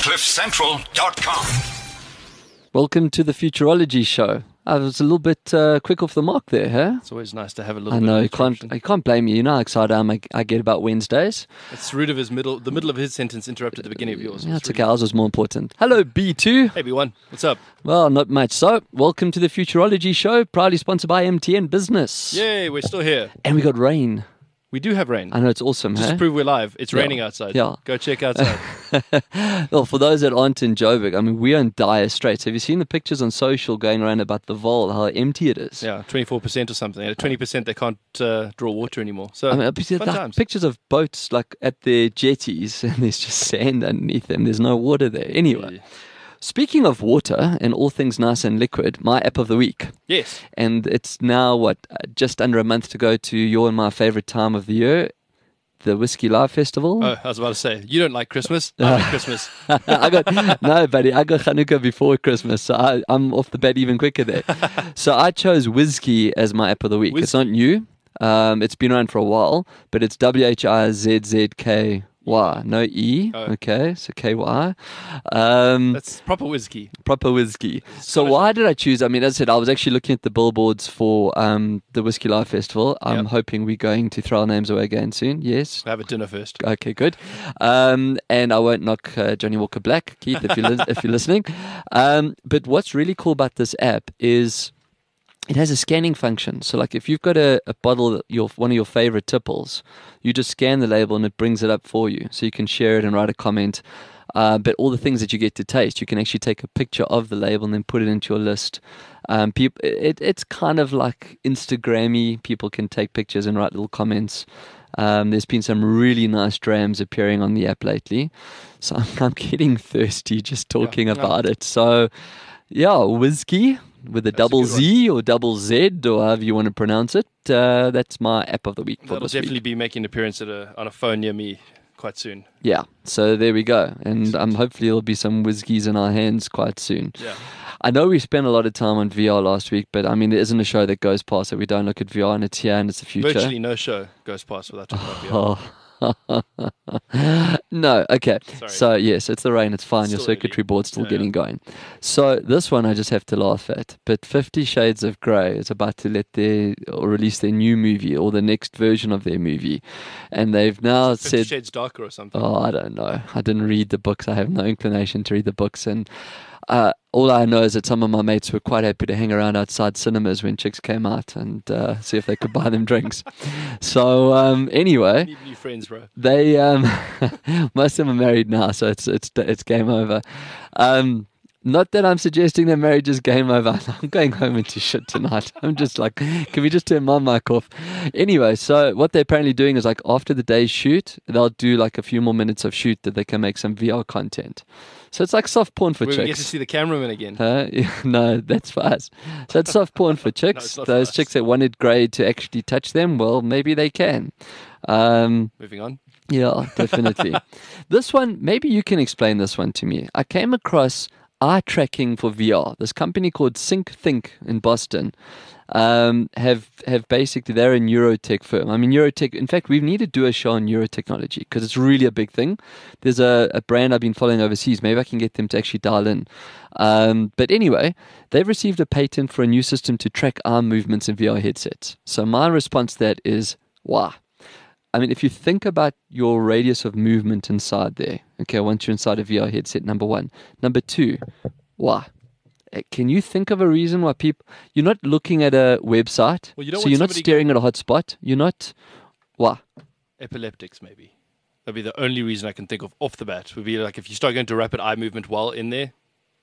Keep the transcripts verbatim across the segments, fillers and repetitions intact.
cliff central dot com. Welcome to the Futurology Show. I was a little bit uh, quick off the mark there, huh? It's always nice to have a little I bit know, of you can't, interruption. you can't blame me. You know how excited I'm, I, I get about Wednesdays. It's rude of his middle, the middle of his sentence interrupted the beginning of yours. Yeah, It's it's okay. really- Ours was more important. Hello, B two. Hey, B one, what's up? Well, not much. So, welcome to the Futurology Show, proudly sponsored by M T N Business. Yay, we're still here. And we got rain. We do have rain. I know, it's awesome, Just huh? to prove we're live, it's Yeah. raining outside. Yeah. Go check outside. Well, for those that aren't in Joburg, I mean, we're in dire straits. Have you seen the pictures on social going around about the Vaal, how empty it is? Yeah, twenty-four percent or something. At twenty percent, they can't uh, draw water anymore. So, I mean, I've seen fun like times. pictures of boats like at their jetties, and there's just sand underneath them. There's no water there. Anyway, Yeah. speaking of water and all things nice and liquid, my app of the week. Yes. And it's now, what, uh, just under a month to go to your and my favorite time of the year, the Whiskey Live Festival. Oh, I was about to say, you don't like Christmas. I like Christmas. I got no, buddy. I got Hanukkah before Christmas, so I, I'm off the bat even quicker there. So I chose Whiskey as my app of the week. It's not new. Um, it's been around for a while, but it's W H I Z Z K Y, no E. Oh. Okay, so K Y. Um, That's proper whiskey. proper whiskey. So Scottish. why did I choose? I mean, as I said, I was actually looking at the billboards for um, the Whiskey Live Festival. I'm Yep. hoping we're going to throw our names away again soon. Yes. We'll have a dinner first. Okay, good. Um, and I won't knock uh, Johnny Walker Black, Keith, if you're li- if you're listening. Um, but what's really cool about this app is it has a scanning function. So, like, if you've got a, a bottle, that your one of your favorite tipples, you just scan the label and it brings it up for you. So you can share it and write a comment. Uh, but all the things that you get to taste, you can actually take a picture of the label and then put it into your list. Um, peop- it, it's kind of like Instagrammy. People can take pictures and write little comments. Um, there's been some really nice drams appearing on the app lately. So I'm, I'm getting thirsty just talking Yeah. about it. So, yeah, Whiskey with a That's a double good one. Z or double Z or however you want to pronounce it. Uh, that's my app of the week for That'll this definitely week. be making an appearance at a, on a phone near me quite soon. Yeah, so there we go. And um, hopefully there'll be some whiskies in our hands quite soon. Yeah. I know we spent a lot of time on V R last week, but I mean, there isn't a show that goes past that we don't look at V R, and it's here and it's the future. Virtually no show goes past without talking about V R. Oh. No, okay. Sorry. So, yes, it's the rain. It's fine. Your Still circuitry early. board's still Yeah, getting yeah. going. So, this one I just have to laugh at. But Fifty Shades of Grey is about to let their, or release their new movie, or the next version of their movie. And they've now Fifty said, Shades Darker or something. oh, I don't know. I didn't read the books. I have no inclination to read the books. And uh, all I know is that some of my mates were quite happy to hang around outside cinemas when chicks came out and uh, see if they could buy them drinks. So, um, anyway. Need new friends, bro. They um, most of them are married now, so it's it's it's game over. Um, not that I'm suggesting that marriage is game over. I'm going home into shit tonight. I'm just like, can we just turn my mic off? Anyway, so what they're apparently doing is like after the day's shoot, they'll do like a few more minutes of shoot that they can make some V R content. So it's like soft porn for Where we get to chicks. see the cameraman again. Huh? No, that's for us. So it's soft porn for chicks. it's not for Those us. chicks that wanted Grey to actually touch them, well, maybe they can. Um, Moving on. yeah, definitely. This one, maybe you can explain this one to me. I came across eye tracking for V R. This company called SyncThink in Boston um, have have basically, they're a neurotech firm. I mean, neurotech, in fact, we need to do a show on neurotechnology because it's really a big thing. There's a, a brand I've been following overseas. Maybe I can get them to actually dial in. Um, but anyway, they've received a patent for a new system to track arm movements in V R headsets. So my response to that is, wow. I mean, if you think about your radius of movement inside there, okay, once you're inside a V R headset, number one. Number two, why? Uh, Can you think of a reason why people, you're not looking at a website, Well, you don't so want you're not somebody staring at a hotspot, you're not, why? Epileptics, maybe. That'd be the only reason I can think of off the bat. Would be like if you start going to rapid eye movement while in there,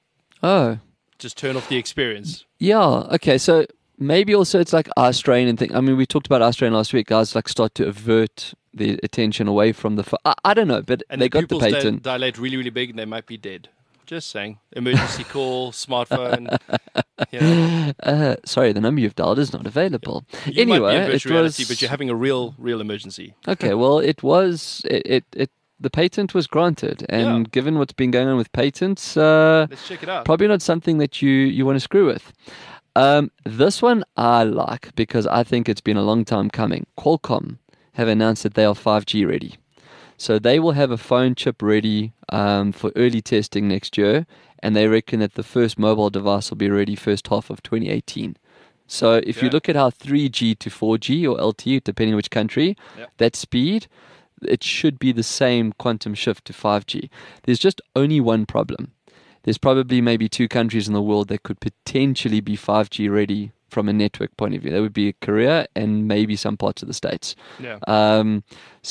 Oh, just turn off the experience. yeah, okay, so maybe also it's like eye strain and thing. I mean, we talked about eye strain last week. Guys like start to avert the attention away from the phone. I, I don't know, but And they the got the pupils di- patent. dilate really, really big and they might be dead. Just saying. Emergency call, smartphone. You know, Uh, sorry, the number you've dialed is not available. you anyway, might be in it virtual reality, was but you're having a real, real emergency. okay. Well, it was it, it it the patent was granted, and Yeah. given what's been going on with patents, uh, Let's check it out. probably not something that you you want to screw with. Um, this one I like because I think it's been a long time coming. Qualcomm have announced that they are five G ready. So they will have a phone chip ready um, for early testing next year, and they reckon that the first mobile device will be ready first half of twenty eighteen. So if you Yeah. look at how three G to four G or L T E, depending on which country, Yeah. that speed, it should be the same quantum shift to five G. There's just only one problem. There's probably maybe two countries in the world that could potentially be five G ready from a network point of view. That would be Korea and maybe some parts of the States. Yeah. Um,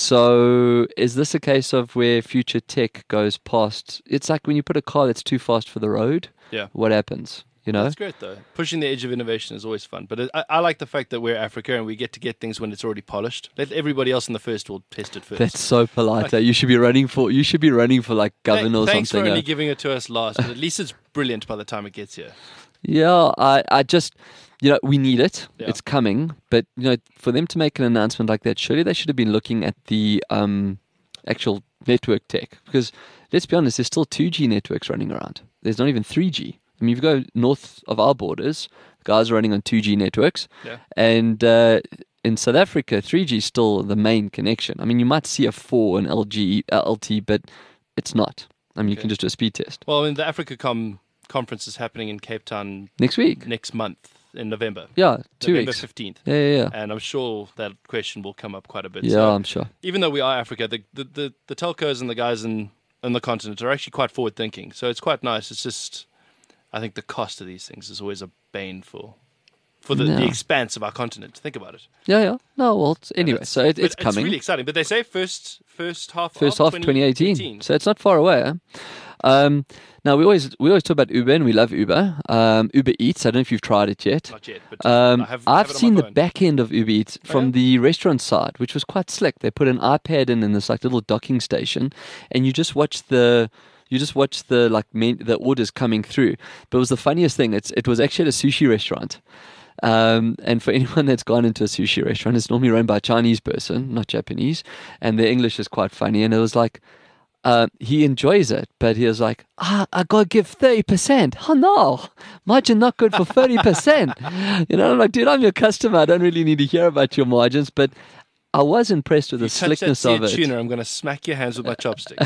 so is this a case of where future tech goes past? It's like when you put a car that's too fast for the road. Yeah. What happens? You know? That's great, though. Pushing the edge of innovation is always fun. But it, I, I like the fact that we're Africa and we get to get things when it's already polished. Let everybody else in the first world test it first. That's so polite. eh? You should be running for. You should be running for like governor or Thanks something. for eh? only giving it to us last, but at least it's brilliant by the time it gets here. Yeah, I, I just, you know, we need it. Yeah. It's coming, but you know, for them to make an announcement like that, surely they should have been looking at the um, actual network tech. Because let's be honest, there's still two G networks running around. There's not even three G. I mean, if you go north of our borders, guys are running on two G networks, Yeah. and uh, in South Africa, three G is still the main connection. I mean, you might see a four and L G, uh, L T, but it's not. I mean, you Okay. can just do a speed test Well, I mean, the AfricaCom conference is happening in Cape Town next week. next month in November. Yeah, two November weeks. fifteenth. Yeah, yeah, yeah. And I'm sure that question will come up quite a bit. Yeah, So I'm sure. even though we are Africa, the, the, the, the telcos and the guys in, in the continent are actually quite forward thinking. So it's quite nice. It's just, I think the cost of these things is always a bane for for the, No. the expanse of our continent. Think about it. Yeah, yeah. No, well, it's, And anyway, it's- so it, but it's coming. really exciting. But they say first first half First of half twenty eighteen. So it's not far away. eh? Um, now we always we always talk about Uber, and we love Uber. Um, Uber Eats. I don't know if you've tried it yet. Not yet, but Um, I have, I've have it on seen my the phone. back end of Uber Eats from yeah? the restaurant side, which was quite slick. They put an iPad in in this like little docking station, and you just watch the you just watch the like men, the orders coming through. But it was the funniest thing. It's it was actually at a sushi restaurant. Um, and for anyone that's gone into a sushi restaurant, it's normally run by a Chinese person, not Japanese, and their English is quite funny. And it was like, uh, he enjoys it, but he was like, ah, I gotta give thirty percent. Oh no, margin not good for thirty percent. You know, I'm like, dude, I'm your customer. I don't really need to hear about your margins, but I was impressed with You the touch that slickness sea of it. tuna, I'm going to smack your hands with my chopstick.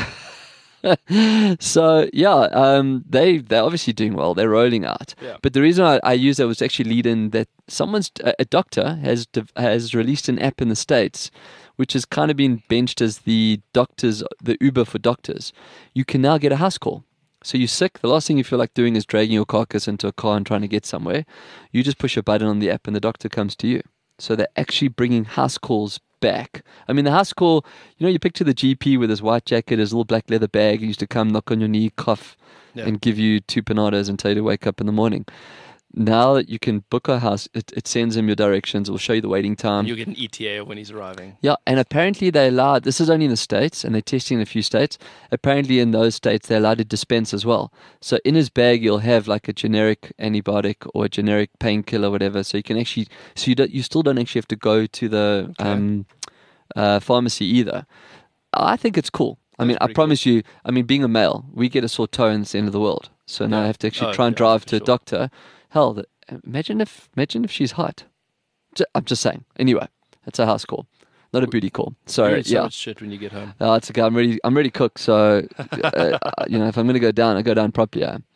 So yeah, um, they they're obviously doing well. They're rolling out. Yeah. But the reason I, I use that was to actually lead in that someone's a, a doctor has dev- has released an app in the States, which has kind of been benched as the doctors, the Uber for doctors. You can now get a house call. So you're sick. The last thing you feel like doing is dragging your carcass into a car and trying to get somewhere. You just push a button on the app and the doctor comes to you. So they're actually bringing house calls back. I mean, the house call, you know, you picture the G P with his white jacket, his little black leather bag. He used to come, knock on your knee, cough, Yeah. and give you two panadas and tell you to wake up in the morning. Now that you can book a house, it, it sends him your directions. It will show you the waiting time. You'll get an E T A when he's arriving. Yeah, and apparently they allowed, this is only in the States, and they're testing in a few states. Apparently in those states, they're allowed to dispense as well. So in his bag, you'll have like a generic antibiotic or a generic painkiller, whatever. So you can actually, so you, don't, you still don't actually have to go to the Okay. um, uh, pharmacy either. I think it's cool. I That's mean, I pretty promise you, I mean, being a male, we get a sore toe and it's the end of the world. So now I Yeah. have to actually Oh, try and yeah, drive for to a sure. doctor. Hell, the, imagine if imagine if she's hot. Ju- I'm just saying. Anyway, that's a house call, not a booty call. So You're in so yeah, much shit when you get home. uh, it's okay. I'm ready. I'm ready cooked. So uh, you know, if I'm going to go down, I go down properly. Yeah.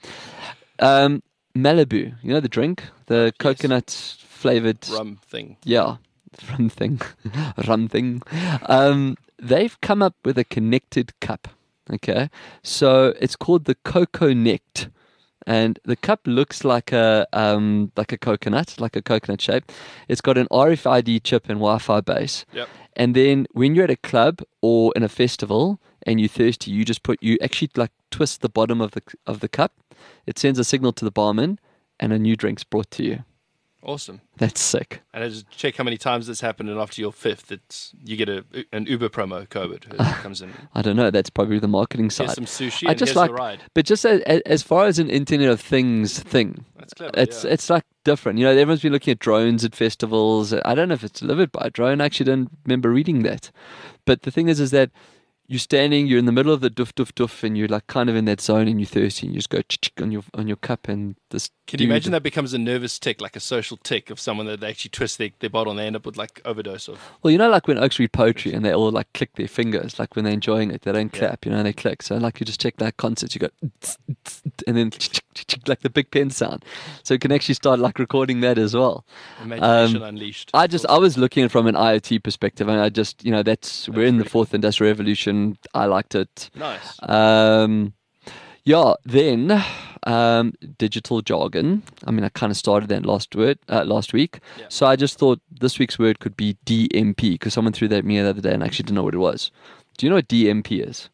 Um, Malibu, you know the drink, the coconut flavored Rum thing. yeah, rum thing, rum thing. Um, they've come up with a connected cup. Okay, so it's called the Coco Nect, and the cup looks like a um like a coconut, like a coconut shape. It's got an R F I D chip and Wi-Fi base. Yep. And then when you're at a club or in a festival and you're thirsty, you just put you actually like twist the bottom of the of the cup. It sends a signal to the barman, and a new drink's brought to you. Awesome. That's sick. And I just check how many times this happened, and after your fifth, it's you get a an Uber promo code. It comes in. I don't know. That's probably the marketing side. Here's some sushi. I and just here's like, your ride. but just as, as far as an Internet of Things thing, That's clever. it's yeah. it's like different. You know, everyone's been looking at drones at festivals. I don't know if it's delivered by a drone. I actually don't remember reading that. But the thing is, is that you're standing, you're in the middle of the doof doof doof, and you're like kind of in that zone, and you're thirsty, and you just go ch-ch on your on your cup, and this. Can you imagine that becomes a nervous tick, like a social tick of someone that they actually twist their, their bottle and they end up with like overdose of? Well, you know, like when Oaks read poetry and they all like click their fingers, like when they're enjoying it, they don't Yeah. clap, you know, they click. So like you just check that concerts, you go, and then like the big pen sound. So you can actually start like recording that as well. Imagination Um, unleashed. I just, I was looking at it from an IoT perspective, and I just, you know, that's, we're in the pretty fourth industrial revolution. I liked it. Nice. Um, yeah, then um, digital jargon. I mean, I kind of started that last word uh, last week, Yeah. so I just thought this week's word could be D M P because someone threw that at me the other day and I actually didn't know what it was. Do you know what D M P is?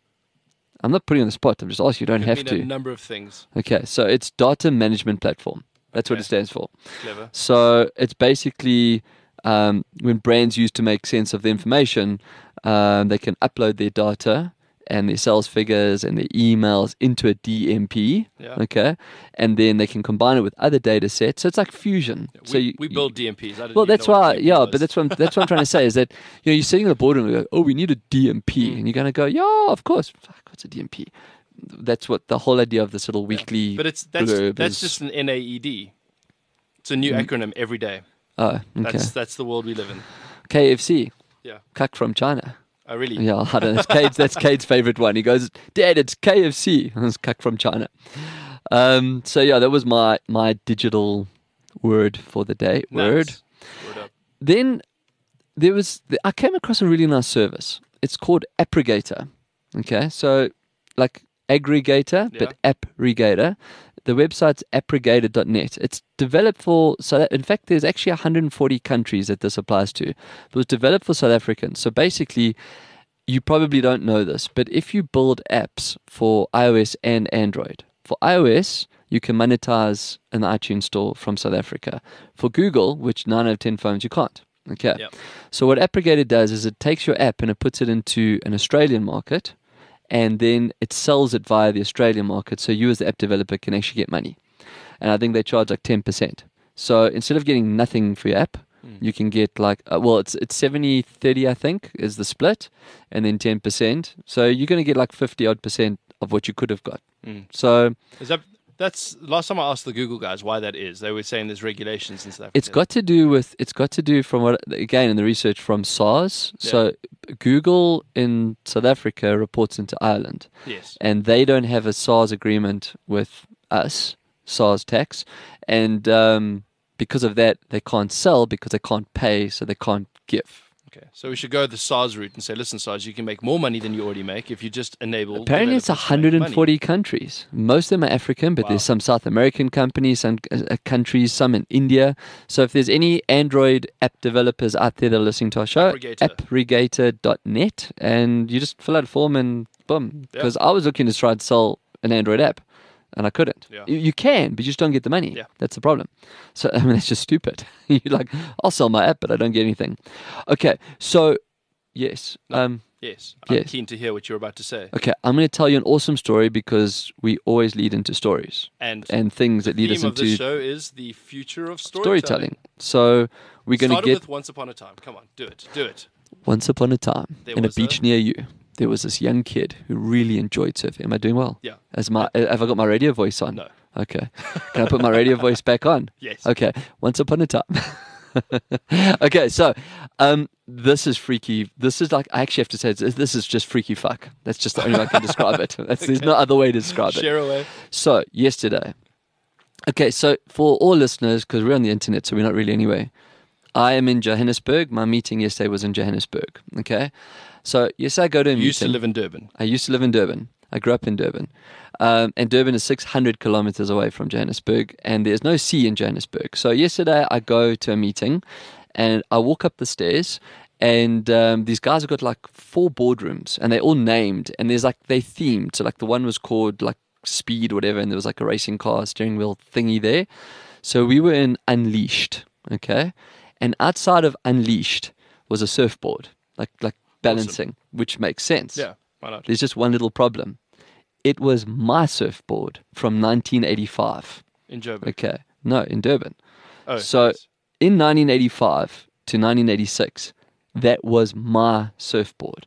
I'm not putting you on the spot. I'm just asking. You don't Could have mean to. a number of things. Okay, so it's data management platform. That's what Okay. it stands for. Clever. So it's basically um, when brands use to make sense of the information, um, they can upload their data and their sales figures and their emails into a D M P. Yeah. Okay, and then they can combine it with other data sets. So it's like fusion. We, so you, we you- build D M Ps. I didn't well, even that's know what why, a D M P yeah, was. but that's what I'm, that's what I'm trying to say is that you know you're sitting in the boardroom and you go, oh, we need a D M P, Mm. and you're going to go, yeah, of course. Fuck, what's a D M P? That's what the whole idea of this little weekly. But it's that's blurb that's is- just an N A E D. It's a new acronym every day. Oh, okay. That's that's the world we live in. K F C, Yeah. cuck from China. I really. Yeah, I don't know. It's Cade's, that's Cade's favorite one. He goes, Dad, it's K F C. It's cuck from China. Um, so yeah, that was my my digital word for the day. Word. Nice. Word up. Then there was I came across a really nice service. It's called Apprigator. Okay, so like aggregator, Yeah. but Apprigator. The website's apprigator dot net. It's developed for so that, in fact, there's actually one hundred forty countries that this applies to. It was developed for South Africans. So basically, you probably don't know this, but if you build apps for iOS and Android, for iOS, you can monetize in the iTunes store from South Africa. For Google, which nine out of ten phones you can't. Okay. Yep. So what Apprigator does is it takes your app and it puts it into an Australian market, and then it sells it via the Australian market, so you as the app developer can actually get money. And I think they charge like ten percent. So instead of getting nothing for your app, you can get like, uh, well, it's it's seventy thirty, I think, is the split, and then ten percent. So you're going to get like fifty odd percent of what you could have got. Mm. So Is that that's last time I asked the Google guys why that is. They were saying there's regulations and stuff. it's got to do with, it's got to do from what, again, in the research from SARS. So Google in South Africa reports into Ireland. Yes. And they don't have a SARS agreement with us, SARS tax, and um, because of that, they can't sell because they can't pay, so they can't give. Okay. So we should go the SARS route and say, listen, SARS, you can make more money than you already make if you just enable. Apparently, it's developers to make one hundred forty countries. Most of them are African, but Wow. there's some South American companies, some uh, countries, some in India. So if there's any Android app developers out there that are listening to our show, Apprigator. apprigator dot net, and you just fill out a form and boom. Yeah. Because I was looking to try and sell an Android app, and I couldn't. Yeah. You, you can, but you just don't get the money. Yeah. That's the problem. So, I mean, that's just stupid. You're like, I'll sell my app, but I don't get anything. Okay, so, yes. Um, Yes. I'm Yes. keen to hear what you're about to say. okay, I'm going to tell you an awesome story because we always lead into stories And, and things the that lead theme us of this into show is the future of storytelling. storytelling. So, we're going to Started get with Once Upon a Time. Come on, do it. Do it. once upon a time There in a was beach a- near you. There was this young kid who really enjoyed surfing. Am I doing well? Yeah. As my, have I got my radio voice on? No. Okay. Can I put my radio voice back on? Yes. Okay. Once upon a time. Okay, so um, this is freaky. This is like, I actually have to say, this this is just freaky fuck. That's just the only way I can describe it. That's, There's no other way to describe it. Share away. So, yesterday. Okay, so for all listeners, because we're on the internet, so we're not really anyway. I am in Johannesburg. My meeting yesterday was in Johannesburg. Okay. So, yes, I go to a You meeting. used to live in Durban. I used to live in Durban. I grew up in Durban. Um, and Durban is six hundred kilometers away from Johannesburg, and there's no sea in Johannesburg. So yesterday I go to a meeting, and I walk up the stairs, and um, these guys have got like four boardrooms, and they're all named, and there's like, they themed. So like the one was called like Speed or whatever, and there was like a racing car steering wheel thingy there. So we were in Unleashed, okay? And outside of Unleashed was a surfboard, like like balancing, which makes sense. Yeah. Why not? There's just one little problem. It was my surfboard from nineteen eighty-five. In Joburg. Okay. No, in Durban. Oh, So yes. in nineteen eighty-five to nineteen eighty-six, that was my surfboard.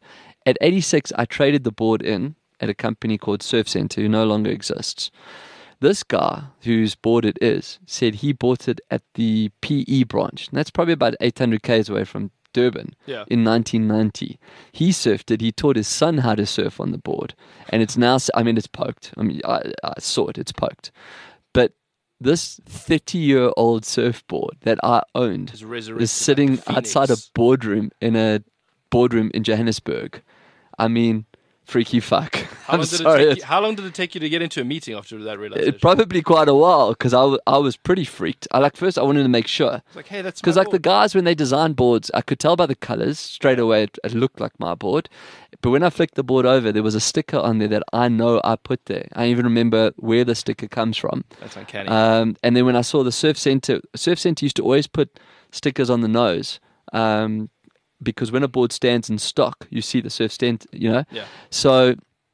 At eighty-six, I traded the board in at a company called Surf Center, who no longer exists. This guy, whose board it is, said he bought it at the P E branch. And that's probably about eight hundred kays away from Durban Yeah. in nineteen ninety. He surfed it. He taught his son how to surf on the board. And it's now, I mean, it's poked. I mean, I, I saw it. It's poked. But this thirty-year-old surfboard that I owned Is resurrected is sitting like a outside a phoenix. boardroom in a boardroom in Johannesburg. I mean, freaky fuck. How I'm long, did sorry. it take it's- you, how long did it take you to get into a meeting after that realization? It probably quite a while because I, w- I was pretty freaked. I like first I wanted to make sure It's like, hey, that's because my like the board. guys when they design boards, I could tell by the colors straight away it, it looked like my board. But when I flicked the board over, there was a sticker on there that I know I put there. I even remember where the sticker comes from. That's uncanny. Um, and then when I saw the Surf Center, Surf Center used to always put stickers on the nose. Um, because when a board stands in stock, you see the Surf Center, you know. Yeah. So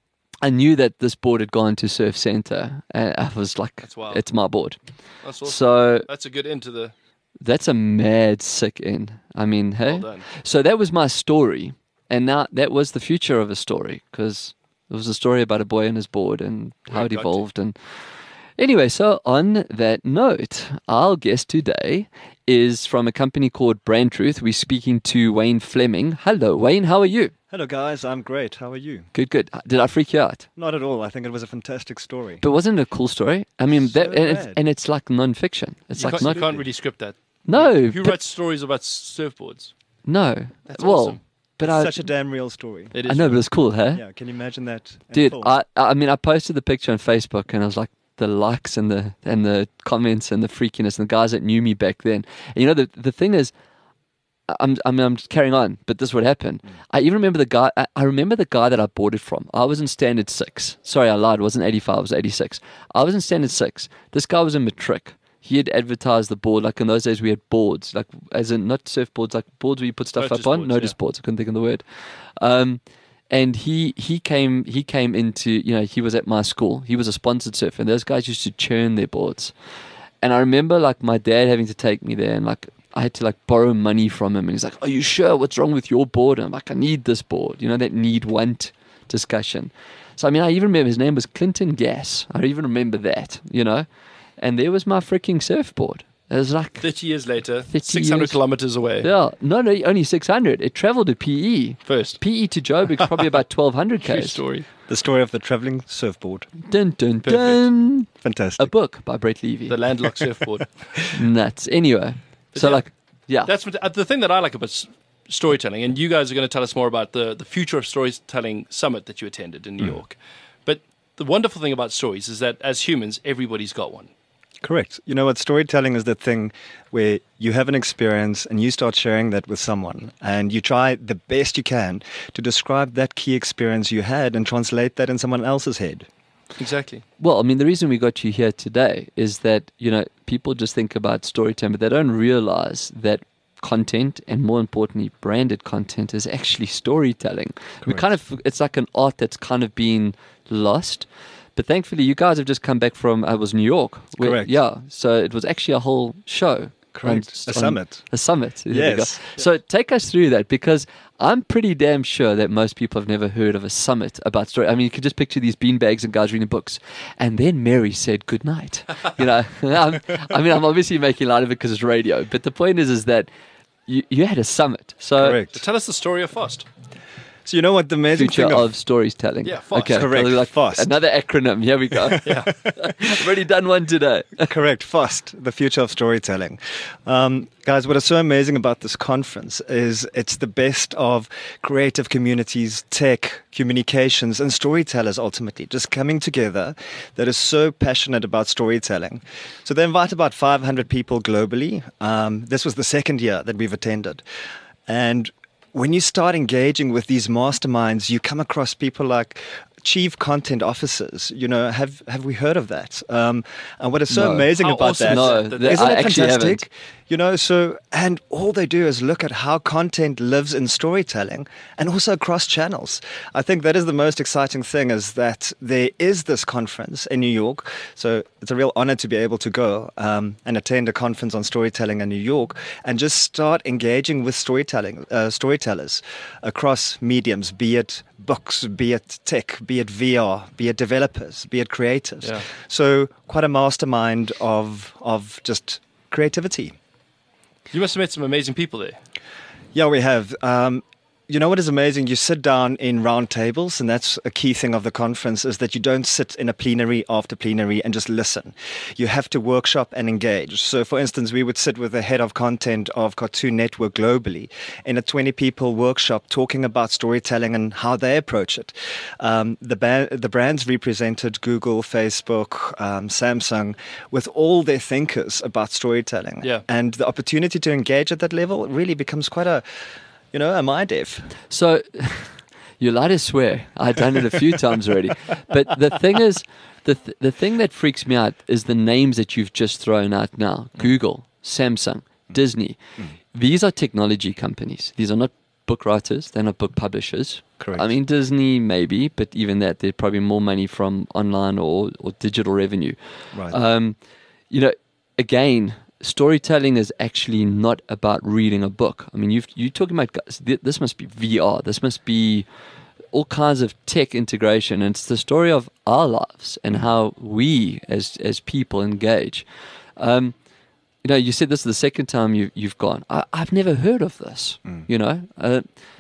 I knew that this board had gone to Surf Center, and I was like, That's wild. "It's my board." That's awesome. So That's a good end to the. that's a mad sick end. I mean, hey. Well done. So that was my story, and now that was the future of a story because it was a story about a boy and his board and how Where it it got to. evolved. And anyway, so on that note, our guest today is from a company called Brand Truth. We're speaking to Wayne Fleming. Hello, Wayne. How are you? Hello, guys. I'm great. How are you? Good, good. Did I freak you out? Not at all. I think it was a fantastic story. But wasn't it a cool story? I mean, So that and it's, rad. and it's like non-fiction. It's You like can't, not you can't really script that. no, Who but- writes stories about surfboards? no. That's well, awesome. but I, Such a damn real story. It is. I know, but it's cool, hey? Yeah, can you imagine that? in Dude, full? I I mean, I posted the picture on Facebook, and I was like, the likes and the and the comments and the freakiness, and the guys that knew me back then. And you know, the the thing is, I'm I mean, I'm just carrying on, but this would happen. I even remember the guy. I, I remember the guy that I bought it from. I was in standard six. Sorry, I lied. It wasn't eighty-five. It was eighty-six. I was in standard six. This guy was in matric. He had advertised the board. Like in those days, we had boards, like as in not surfboards, like boards where you put stuff Notice up on. boards, Notice yeah. boards. I couldn't think of the word. Um, and he he came he came into you know he was at my school. He was a sponsored surfer, and those guys used to churn their boards. And I remember like my dad having to take me there, and like I had to like borrow money from him. And he's like, "Are you sure? What's wrong with your board?" And I'm like, "I need this board." You know, that need want discussion. So I mean, I even remember his name was Clinton Gass. I even remember that. You know, and there was my freaking surfboard. It was like Thirty years later, thirty six hundred years. kilometers away. yeah, no, no, only six hundred. It traveled to P E. First. P E to Joburg probably about twelve hundred True k's. story. the story of the traveling surfboard. Dun dun Perfect. dun. A Fantastic. book by Brett Levy. The landlocked surfboard. Nuts. Anyway, so yeah, like, yeah, That's what, uh, the thing that I like about s- storytelling, and you guys are going to tell us more about the, the Future of Storytelling Summit that you attended in New York. But the wonderful thing about stories is that as humans, everybody's got one. Correct. You know what? Storytelling is the thing where you have an experience and you start sharing that with someone, and you try the best you can to describe that key experience you had and translate that in someone else's head. Exactly. Well, I mean, the reason we got you here today is that, you know, people just think about storytelling, but they don't realize that content, and more importantly, branded content, is actually storytelling. We Correct. kind of, it's like an art that's kind of been lost. But thankfully, you guys have just come back from, I was New York. where- Correct. Yeah. So it was actually a whole show. Correct. on- A summit. A summit. There we go. Yes. So take us through that, because I'm pretty damn sure that most people have never heard of a summit about story. I mean, you can just picture these beanbags and guys reading books. And then Mary said good night. You know, I'm, I mean, I'm obviously making light of it because it's radio. But the point is, is that you, you had a summit. So Correct. So tell us the story of Fost. So you know what the amazing future thing of storytelling. Yeah, FOST. Okay, Correct, so like FOST. Another acronym. Here we go. Yeah. I've already done one today. Correct. FOST, the future of storytelling. Um, guys, what is so amazing about this conference is it's the best of creative communities, tech, communications, and storytellers ultimately just coming together that is so passionate about storytelling. So they invite about five hundred people globally. Um, this was the second year that we've attended. And when you start engaging with these masterminds, you come across people like chief content officers. You know, have have we heard of that? Um, and what is so No. amazing How about awesome that? is No, that? that- Isn't I it actually fantastic? haven't. You know, so, and all they do is look at how content lives in storytelling and also across channels. I think that is the most exciting thing, is that there is this conference in New York. So it's a real honor to be able to go um, and attend a conference on storytelling in New York and just start engaging with storytelling, uh, storytellers across mediums, be it books, be it tech, be it V R, be it developers, be it creatives. Yeah. So quite a mastermind of of just creativity. You must have met some amazing people there. Yeah, we have. Um, you know what is amazing? You sit down in round tables, and that's a key thing of the conference, is that you don't sit in a plenary after plenary and just listen. You have to workshop and engage. So, for instance, we would sit with the head of content of Cartoon Network globally in a twenty-people workshop talking about storytelling and how they approach it. Um, the, ba- the brands represented Google, Facebook, um, Samsung, with all their thinkers about storytelling. Yeah. And the opportunity to engage at that level really becomes quite a You know, am I deaf? So, you're allowed to swear. I've done it a few times already. But the thing is, the th- the thing that freaks me out is the names that you've just thrown out now. Mm. Google, Samsung, mm. Disney. Mm. These are technology companies. These are not book writers. They're not book publishers. Correct. I mean, Disney maybe, but even that, there's probably more money from online or, or digital revenue. Right. Um, you know, again, storytelling is actually not about reading a book. I mean, you've, you're talking about, this must be V R, this must be all kinds of tech integration. And it's the story of our lives and how we as as people engage. Um, you know, you said this is the second time you, you've gone. I, I've never heard of this, mm. you know. Uh,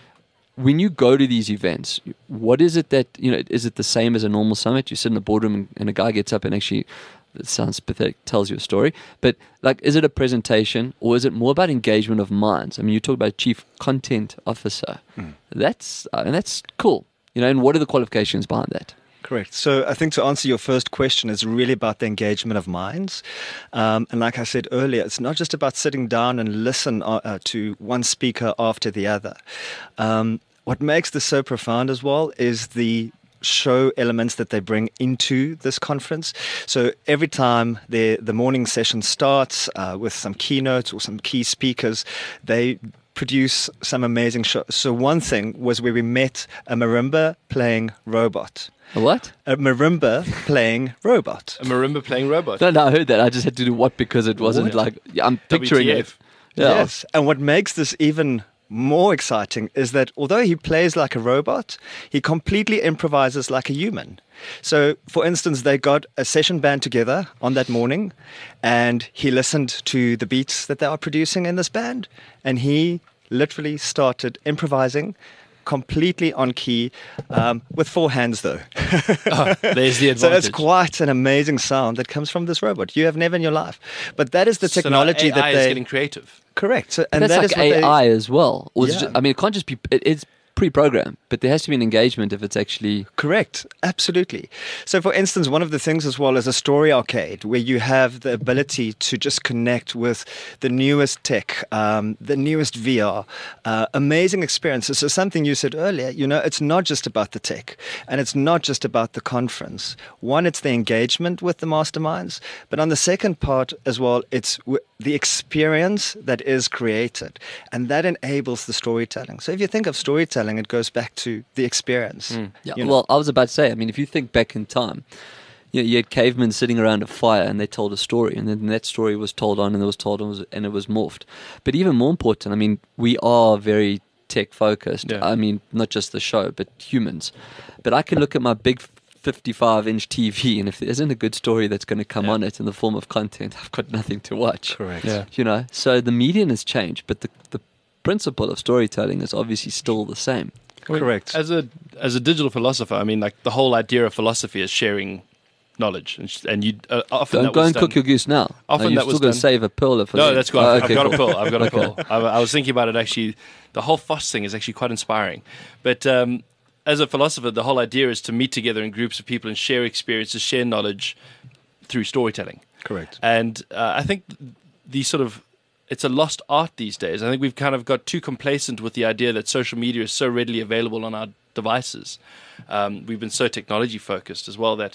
when you go to these events, what is it that, you know, is it the same as a normal summit? You sit in the boardroom and, and a guy gets up and actually, it sounds pathetic, tells you a story. But like, is it a presentation or is it more about engagement of minds? I mean, you talk about chief content officer. Mm. That's uh, and that's cool. You know, and what are the qualifications behind that? Correct. So I think to answer your first question, it's really about the engagement of minds. Um, and like I said earlier, it's not just about sitting down and listen uh, to one speaker after the other. Um, what makes this so profound as well is the show elements that they bring into this conference. So every time the the morning session starts uh, with some keynotes or some key speakers, they produce some amazing shows. So one thing was where we met a marimba playing robot. A what? A marimba playing robot. A marimba playing robot. No, no, I heard that. I just had to do what because it wasn't what? like, I'm picturing W T F. it. Yeah. Yes. And what makes this even more exciting is that although he plays like a robot, he completely improvises like a human. So, for instance, they got a session band together on that morning and he listened to the beats that they are producing in this band and he literally started improvising completely on key, um, with four hands though. Oh, there's the advantage. So it's quite an amazing sound that comes from this robot. You have never in your life. But that is the technology so now A I that they... is getting creative. Correct. So, and that's that like is what A I they, as well. Or Yeah. it just, I mean, it can't just be, it, it's pre-programmed, but there has to be an engagement if it's actually... Correct. Absolutely. So, for instance, one of the things as well is a story arcade where you have the ability to just connect with the newest tech, um, the newest V R, uh, amazing experiences. So something you said earlier, you know, it's not just about the tech and it's not just about the conference. One, it's the engagement with the masterminds, but on the second part as well, it's w- the experience that is created and that enables the storytelling. So if you think of storytelling, it goes back to the experience. Mm. Yeah. You know? Well, I was about to say, I mean, if you think back in time, you know, you had cavemen sitting around a fire and they told a story and then that story was told on and it was told and it was, and it was morphed. But even more important, I mean, we are very tech focused. Yeah. I mean, not just the show, but humans. But I can look at my big fifty-five inch T V and if there isn't a good story that's going to come Yeah. on it in the form of content, I've got nothing to watch. Correct. Yeah. You know, so the medium has changed, but the, the principle of storytelling is obviously still the same. I mean, Correct. As a as a digital philosopher, I mean, like the whole idea of philosophy is sharing knowledge, and, sh- and you uh, often Don't that go was and done- cook your goose now. Often Are you that still was going done- to save a pearl for No, later? that's cool. Oh, I've, okay, I've got cool. a pull. I've got a Okay. pull. I, I was thinking about it actually. The whole F O S thing is actually quite inspiring. But um, as a philosopher, the whole idea is to meet together in groups of people and share experiences, share knowledge through storytelling. Correct. And uh, I think the sort of it's a lost art these days. I think we've kind of got too complacent with the idea that social media is so readily available on our devices. Um, we've been so technology focused as well that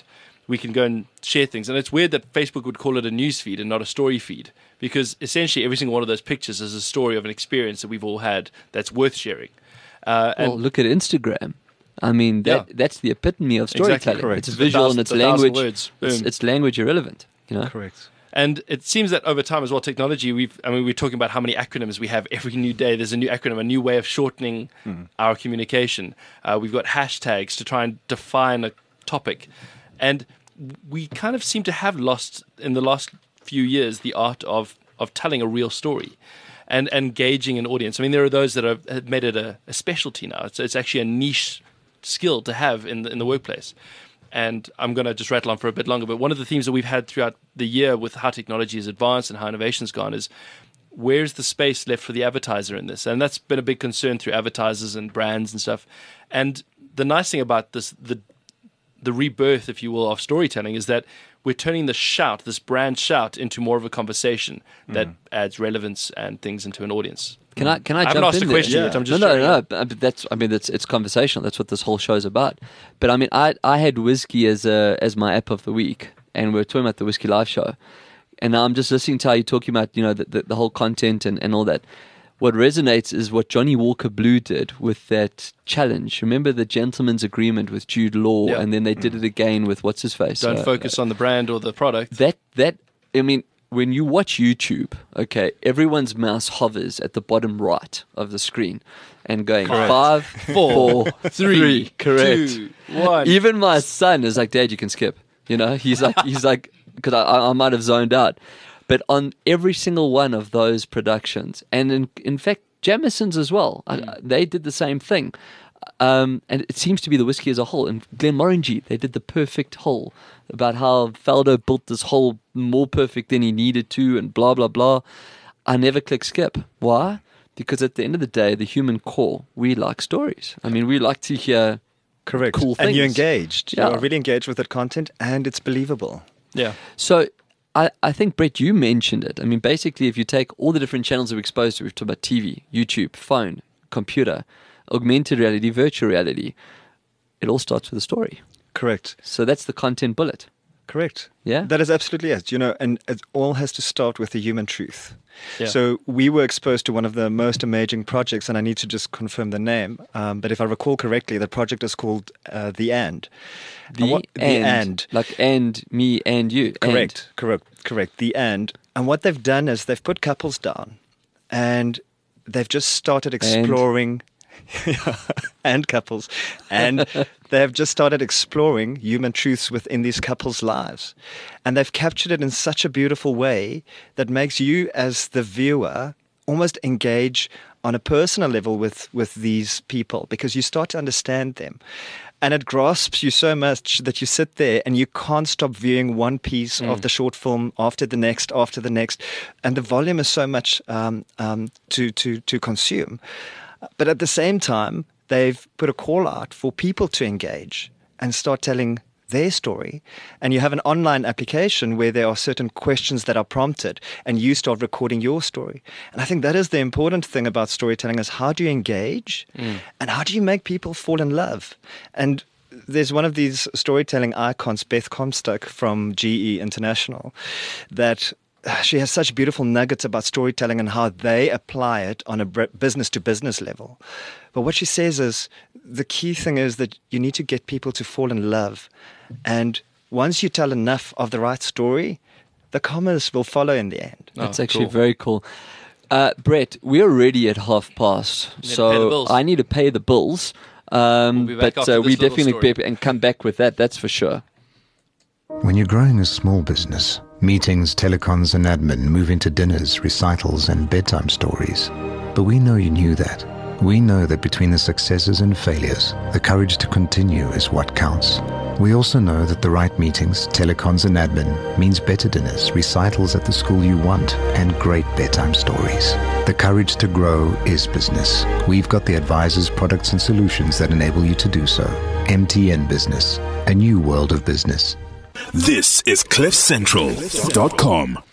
we can go and share things. And it's weird that Facebook would call it a news feed and not a story feed, because essentially every single one of those pictures is a story of an experience that we've all had that's worth sharing. Uh, and Well, look at Instagram. I mean, that Yeah. that's the epitome of Exactly storytelling. correct. It's It's a visual thousand- and it's a thousand language. words. It's, Boom. it's language irrelevant. You know. Correct. And it seems that over time as well, technology, we've, I mean, we're talking about how many acronyms we have every new day. There's a new acronym, a new way of shortening our communication. Uh, we've got hashtags to try and define a topic. And we kind of seem to have lost, in the last few years, the art of, of telling a real story and, and engaging an audience. I mean, there are those that have, have made it a, a specialty now. It's, it's actually a niche skill to have in the, in the workplace. And I'm going to just rattle on for a bit longer, but one of the themes that we've had throughout the year with how technology has advanced and how innovation's gone is, where's the space left for the advertiser in this? And that's been a big concern through advertisers and brands and stuff. And the nice thing about this, the the rebirth, if you will, of storytelling is that we're turning the shout, this brand shout, into more of a conversation that adds relevance and things into an audience. Can I can I, I haven't jump asked in a question there? yet, I'm just no, no, showing no, up. no. But that's I mean, it's it's conversational. That's what this whole show's about. But I mean, I I had Whiskey as a as my app of the week, and we we're talking about the Whiskey Live show, and now I'm just listening to how you're talking about you know the the, the whole content and, and all that. What resonates is what Johnny Walker Blue did with that challenge. Remember the gentleman's agreement with Jude Law, Yeah. and then they did it again with what's his face. Don't Uh, focus on the brand or the product. that that I mean, when you watch YouTube, okay, everyone's mouse hovers at the bottom right of the screen and going Correct. five, four, three, correct. two, one. Even my son is like, Dad, you can skip. You know, he's like, he's like, because I, I might have zoned out. But on every single one of those productions, and in, in fact, Jamison's as well, I, they did the same thing. Um, and it seems to be the whiskey as a whole. And Glenmorangie, they did the perfect whole about how Faldo built this whole more perfect than he needed to, and blah, blah, blah. I never click skip. Why? Because at the end of the day, the human core, we like stories. I mean, we like to hear Correct. cool and you're things. engaged. Yeah. You're really engaged with that content, and it's believable. Yeah. So I, I think, Brett, you mentioned it. I mean, basically, if you take all the different channels we're exposed to, we've talked about T V, YouTube, phone, computer, augmented reality, virtual reality, it all starts with a story. Correct. So that's the content bullet. Correct. Yeah? That is absolutely it. You know, and it all has to start with the human truth. Yeah. So we were exposed to one of the most amazing projects, and I need to just confirm the name. Um, but if I recall correctly, the project is called uh, The And. The, And what- and, The And. Like, and, me, and you. Correct, correct, correct. The And. And what they've done is they've put couples down, and they've just started exploring, and couples, and they've just started exploring human truths within these couples' lives, and they've captured it in such a beautiful way that makes you, as the viewer, almost engage on a personal level with with these people, because you start to understand them. And it grasps you so much that you sit there and you can't stop viewing one piece of the short film after the next, after the next. And the volume is so much um, um, to, to, to consume. But at the same time, they've put a call out for people to engage and start telling their story. And you have an online application where there are certain questions that are prompted, and you start recording your story. And I think that is the important thing about storytelling, is how do you engage and how do you make people fall in love? And there's one of these storytelling icons, Beth Comstock from G E International, that she has such beautiful nuggets about storytelling and how they apply it on a business to business level. But what she says is the key thing is that you need to get people to fall in love. And once you tell enough of the right story, the commerce will follow in the end. That's Oh, actually cool. very cool. Uh, Brett, we're already at half past, need to pay the so bills. I need to pay the bills. Um, We'll be back but after uh, this we little definitely story. be, and come back with that. That's for sure. When you're growing a small business, meetings, telecons, and admin move into dinners, recitals, and bedtime stories. But we know you knew that. We know that between the successes and failures, the courage to continue is what counts. We also know that the right meetings, telecons, and admin means better dinners, recitals at the school you want, and great bedtime stories. The courage to grow is business. We've got the advisors, products, and solutions that enable you to do so. M T N Business, a new world of business. This is cliff central dot com.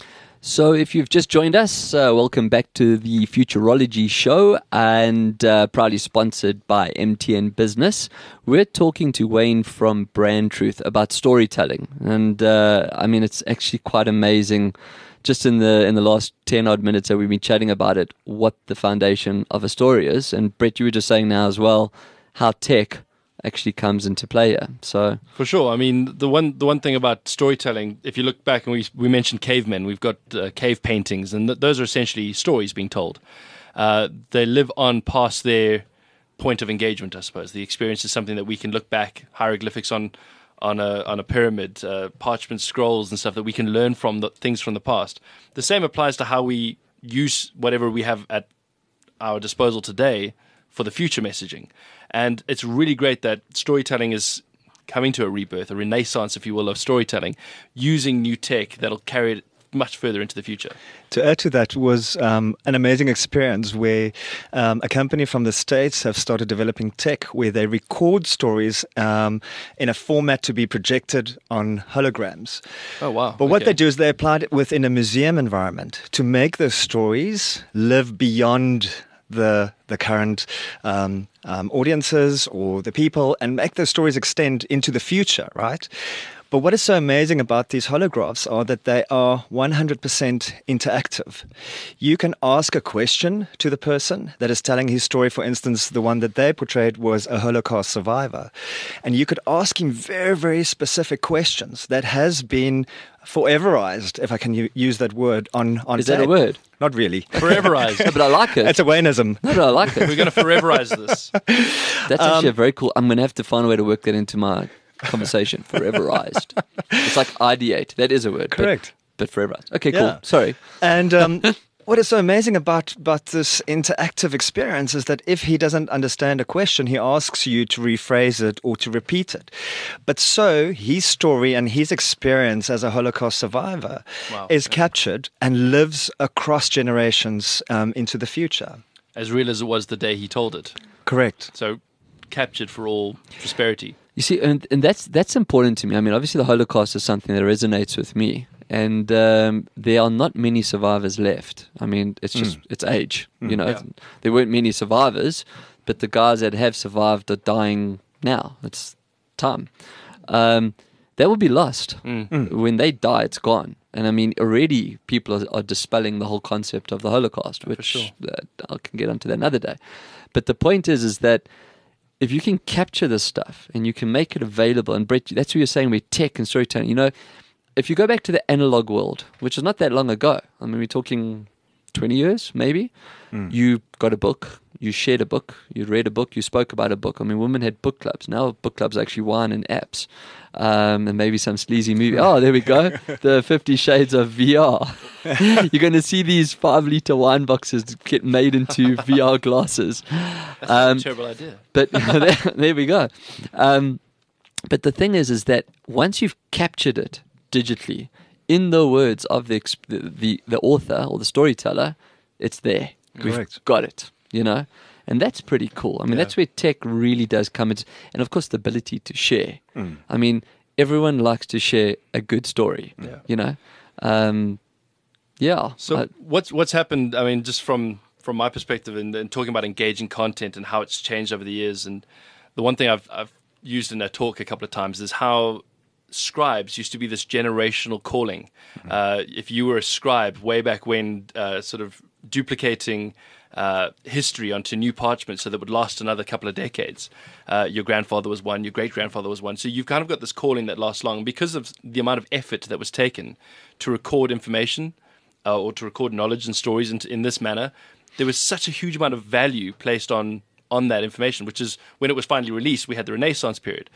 So, if you've just joined us, uh, welcome back to the Futurology Show, and uh, proudly sponsored by M T N Business. We're talking to Wayne from Brand Truth about storytelling, and uh, I mean, it's actually quite amazing. Just in the in the last ten odd minutes that we've been chatting about it, what the foundation of a story is, and Brett, you were just saying now as well how tech actually comes into play here. So for sure, I mean the one the one thing about storytelling, if you look back and we we mentioned cavemen, we've got uh, cave paintings, and th- those are essentially stories being told. Uh, they live on past their point of engagement, I suppose. The experience is something that we can look back, hieroglyphics on on a on a pyramid, uh, parchment scrolls and stuff that we can learn from the things from the past. The same applies to how we use whatever we have at our disposal today for the future messaging. And it's really great that storytelling is coming to a rebirth, a renaissance, if you will, of storytelling, using new tech that'll carry it much further into the future. To add to that was um, an amazing experience where um, a company from the States have started developing tech where they record stories um, in a format to be projected on holograms. Oh, wow. But what Okay. they do is they applied it within a museum environment to make those stories live beyond the the current um, um, audiences or the people, and make those stories extend into the future, right? But what is so amazing about these holographs are that they are one hundred percent interactive. You can ask a question to the person that is telling his story. For instance, the one that they portrayed was a Holocaust survivor. And you could ask him very, very specific questions that has been foreverized, if I can u- use that word, on, on is that a tape. word? Not really. Foreverized. No, but I like it. It's a Wayneism. No, but I like We're it. going to foreverize this. That's actually a very cool. I'm going to have to find a way to work that into my conversation. Foreverized. It's like ideate. That is a word. but- Correct. But, foreverized. Okay, Yeah. cool. Sorry. And um, what is so amazing about, about this interactive experience is that if he doesn't understand a question, he asks you to rephrase it or to repeat it. But so his story and his experience as a Holocaust survivor Wow. is Yeah. captured and lives across generations um, into the future. As real as it was the day he told it. Correct. So captured for all prosperity. You see, and, and that's that's important to me. I mean, obviously, the Holocaust is something that resonates with me, and um, there are not many survivors left. I mean, it's just it's age. You know, Yeah. there weren't many survivors, but the guys that have survived are dying now. It's time. Um, they will be lost when they die. It's gone. And I mean, already people are, are dispelling the whole concept of the Holocaust, which sure. uh, I can get onto that another day. But the point is, is that if you can capture this stuff and you can make it available, and Brett, that's what you're saying with tech and storytelling. You know, if you go back to the analog world, which is not that long ago, I mean, we're talking twenty years, maybe. You got a book, you shared a book, you read a book, you spoke about a book. I mean, women had book clubs. Now book clubs are actually wine and apps, um, and maybe some sleazy movie. Oh, there we go, the Fifty Shades of V R. You're going to see these five-liter wine boxes get made into V R glasses. That's Um, a terrible idea. But there, there we go. Um, but the thing is, is that once you've captured it digitally, in the words of the ex- the, the, the author or the storyteller, it's there. We've Correct. got it, you know? And that's pretty cool. I mean, Yeah. that's where tech really does come into, and of course, the ability to share. I mean, everyone likes to share a good story, Yeah. you know? Um, yeah. So I- what's what's happened? I mean, just from from my perspective, and, and talking about engaging content and how it's changed over the years, and the one thing I've I've used in a talk a couple of times is how scribes used to be this generational calling. Uh, if you were a scribe way back when, uh, sort of duplicating uh, history onto new parchment so that would last another couple of decades. Uh, your grandfather was one, your great grandfather was one. So you've kind of got this calling that lasts long because of the amount of effort that was taken to record information uh, or to record knowledge and stories in, in this manner. There was such a huge amount of value placed on on that information, which is when it was finally released, we had the Renaissance period.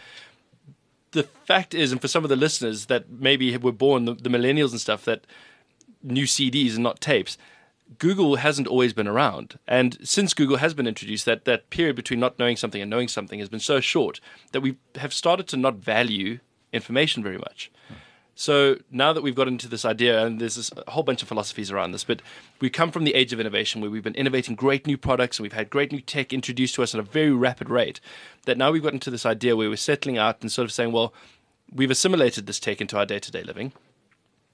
The fact is, and for some of the listeners that maybe were born, the, the millennials and stuff, that new C Ds and not tapes, Google hasn't always been around. And since Google has been introduced, that, that period between not knowing something and knowing something has been so short that we have started to not value information very much. So now that we've got into this idea, and there's this, a whole bunch of philosophies around this, but we come from the age of innovation where we've been innovating great new products and we've had great new tech introduced to us at a very rapid rate, that now we've got into this idea where we're settling out and sort of saying, well, we've assimilated this tech into our day-to-day living.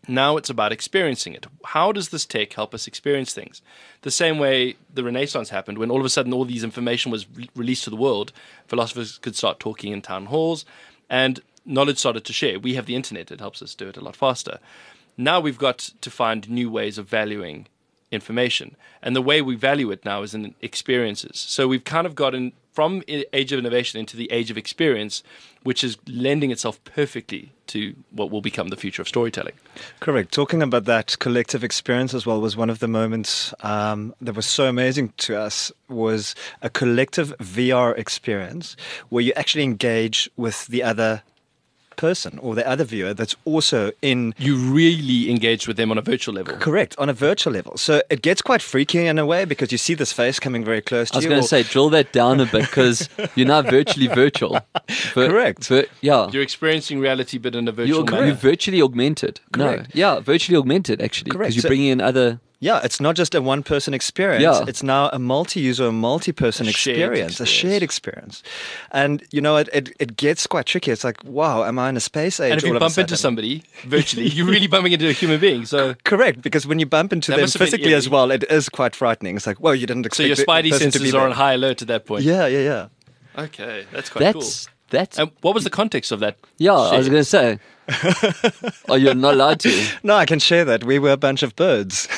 Now it's about experiencing it. How does this tech help us experience things? The same way the Renaissance happened, when all of a sudden all these information was re- released to the world, philosophers could start talking in town halls, and knowledge started to share. We have the internet. It helps us do it a lot faster. Now we've got to find new ways of valuing information. And the way we value it now is in experiences. So we've kind of gotten from age of innovation into the age of experience, which is lending itself perfectly to what will become the future of storytelling. Correct. Talking about that collective experience as well was one of the moments um, that was so amazing to us, was a collective V R experience where you actually engage with the other person or the other viewer that's also in. You really engage with them on a virtual level. Correct, on a virtual level. So it gets quite freaky in a way because you see this face coming very close to I was you. going to or- say, drill that down a bit, because you're now virtually virtual. Vir- Correct. vir- yeah. You're experiencing reality, but in a virtual You're, manner. you're virtually augmented. Correct. No. Yeah, virtually augmented, actually. Correct. Because you're So- bringing in other. Yeah, it's not just a one-person experience. Yeah. It's now a multi-user, multi-person A shared experience, a shared experience. And, you know, it, it, it gets quite tricky. It's like, wow, am I in a space age And if you all of a bump into sudden? somebody virtually, you're really bumping into a human being. So Correct, because when you bump into That them must have been physically as eerie. well, it is quite frightening. It's like, well, you didn't so expect your the spidey person to be senses are there. on high alert at that point. Yeah, yeah, yeah. Okay, that's quite That's. cool. That's. And what was the context of that? yeah, I was share? going to say. Oh, you're not allowed to. No, I can share that. We were a bunch of birds.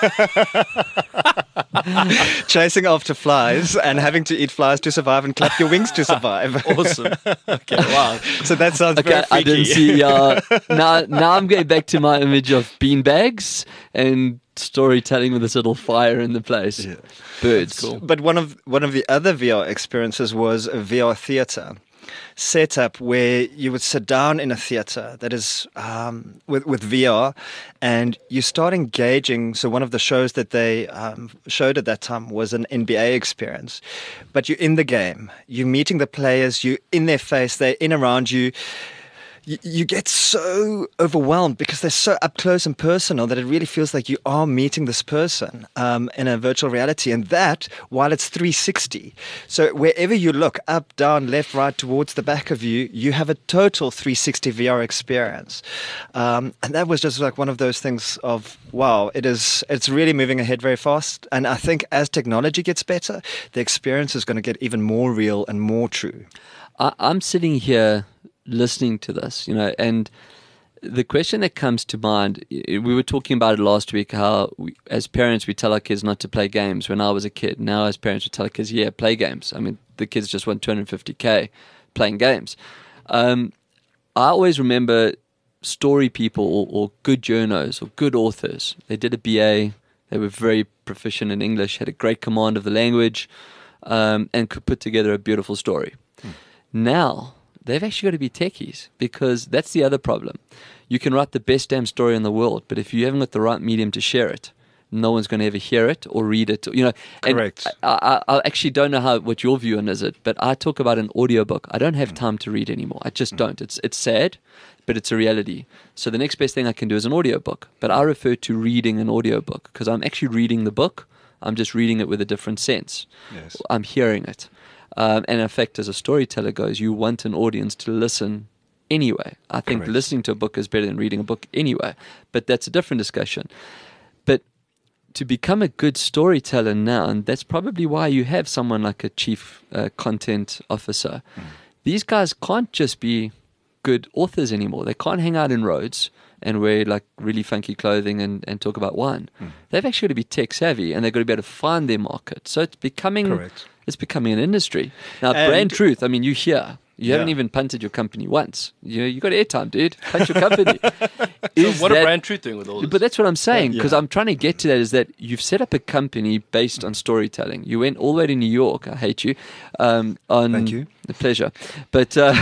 Chasing after flies and having to eat flies to survive and clap your wings to survive. Awesome. Okay, wow. So that sounds Okay, very freaky. I didn't see. Uh, now, now I'm going back to my image of beanbags and storytelling with this little fire in the place. Birds. cool. But one of one of the other V R experiences was a V R theater setup where you would sit down in a theater that is um, with with V R, and you start engaging. So one of the shows that they um, showed at that time was an N B A experience, but you're in the game, you're meeting the players, you're in their face, they're in around you. You, you get so overwhelmed because they're so up close and personal that it really feels like you are meeting this person um, in a virtual reality. And that, while it's three sixty. So wherever you look, up, down, left, right, towards the back of you, you have a total three sixty V R experience. Um, and that was just like one of those things of, wow, it is, it's really moving ahead very fast. And I think as technology gets better, the experience is going to get even more real and more true. I, I'm sitting here listening to this, you know, and the question that comes to mind, we were talking about it last week, how we, as parents we tell our kids not to play games. When I was a kid, now as parents we tell our kids, yeah, play games. I mean, the kids just want two hundred fifty K playing games. Um, I always remember story people or, or good journos or good authors. They did a B A, they were very proficient in English, had a great command of the language, um, and could put together a beautiful story. Hmm. Now, they've actually got to be techies, because that's the other problem. You can write the best damn story in the world, but if you haven't got the right medium to share it, no one's going to ever hear it or read it. You know, and Correct. I, I, I actually don't know how what your view on is it, but I talk about an audiobook. I don't have time to read anymore. I just don't. It's it's sad, but it's a reality. So the next best thing I can do is an audiobook. But I refer to reading an audiobook because I'm actually reading the book. I'm just reading it with a different sense. Yes. I'm hearing it. Um, and in fact, as a storyteller goes, you want an audience to listen anyway. I think Correct. listening to a book is better than reading a book anyway. But that's a different discussion. But to become a good storyteller now, and that's probably why you have someone like a chief uh, content officer, mm. these guys can't just be good authors anymore. They can't hang out in roads and wear like really funky clothing and, and talk about wine. Mm. They've actually got to be tech savvy, and they've got to be able to find their market. So it's becoming... Correct. It's becoming an industry. Now, And- Brand Truth, I mean, you hear. You Yeah. haven't even punted your company once. You you got airtime, dude. Punch your company. So Is what that- are Brand Truth doing with all this? But that's what I'm saying, Yeah. because I'm trying to get to that, is that you've set up a company based on storytelling. You went all the way to New York. I hate you. Um, on Thank you. A pleasure. But uh,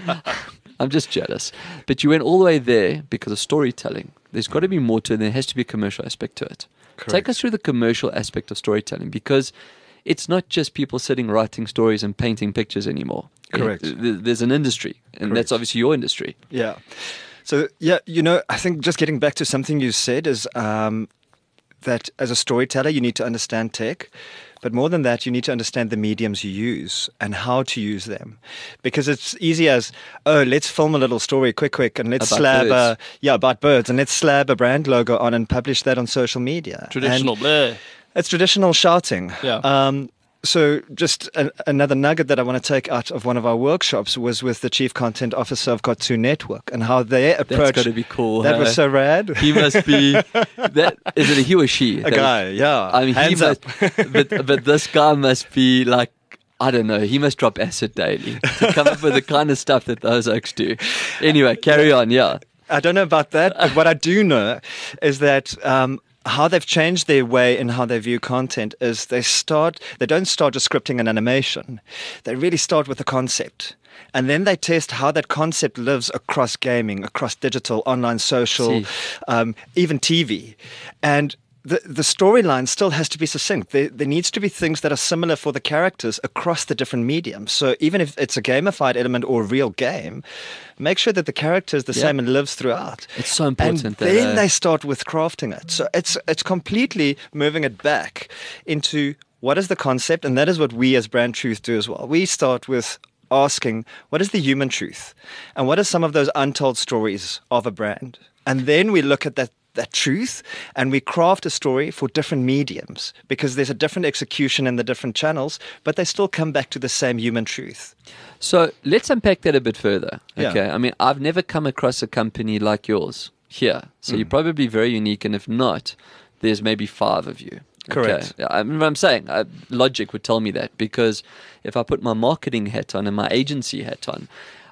I'm just jealous. But you went all the way there because of storytelling. There's got to be more to it. There has to be a commercial aspect to it. Take Correct. us through the commercial aspect of storytelling, because it's not just people sitting writing stories and painting pictures anymore. Correct. Th- There's an industry, and Correct. that's obviously your industry. Yeah. So, yeah, you know, I think just getting back to something you said is um, that as a storyteller, you need to understand tech. But more than that, you need to understand the mediums you use and how to use them. Because it's easy as, oh, let's film a little story quick, quick, and let's About slab birds. a, yeah, about birds, and let's slab a brand logo on and publish that on social media. Traditional. And bleh. it's traditional shouting. Yeah. Um, so just a, another nugget that I want to take out of one of our workshops was with the Chief Content Officer of Cartoon Network and how their approach. That's got to be cool. That huh? was so rad. He must be. That is it. A he or she? A That- guy, yeah. I mean, Hands he up. must. but but this guy must be like. I don't know. He must drop acid daily to come up with the kind of stuff that those oaks do. Anyway, carry on. Yeah. I don't know about that, but what I do know is that um, how they've changed their way in how they view content is they start, they don't start just scripting an animation. They really start with a concept. And then they test how that concept lives across gaming, across digital, online, social, See. um, even T V. And the, the storyline still has to be succinct. There, there needs to be things that are similar for the characters across the different mediums. So even if it's a gamified element or a real game, make sure that the character is the Yeah. same and lives throughout. It's so important And that, then uh, they start with crafting it. So it's it's completely moving it back into what is the concept, and that is what we as Brand Truth do as well. We start with asking, what is the human truth? And what are some of those untold stories of a brand? And then we look at that that truth and we craft a story for different mediums because there's a different execution in the different channels, but they still come back to the same human truth. So let's unpack that a bit further. Yeah. Okay. I mean, I've never come across a company like yours here. So Mm. you're probably very unique. And if not, there's maybe five of you. Correct. Okay. I mean, what I'm saying, uh, logic would tell me that because if I put my marketing hat on and my agency hat on,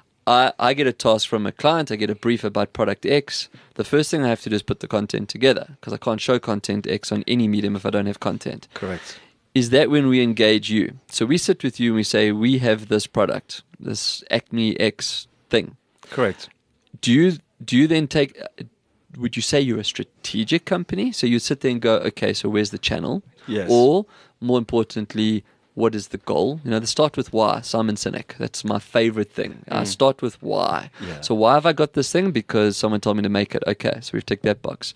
I, I get a task from a client, I get a brief about product X. The first thing I have to do is put the content together because I can't show content X on any medium if I don't have content. Correct. Is that when we engage you? So we sit with you and we say, we have this product, this Acme X thing. Correct. Do you do you then take, would you say you're a strategic company? So you sit there and go, okay, so where's the channel? Yes. Or more importantly, what is the goal? You know, they start with why. Simon Sinek. That's my favorite thing. I start with why. Yeah. So why have I got this thing? Because someone told me to make it. Okay, so we've ticked that box.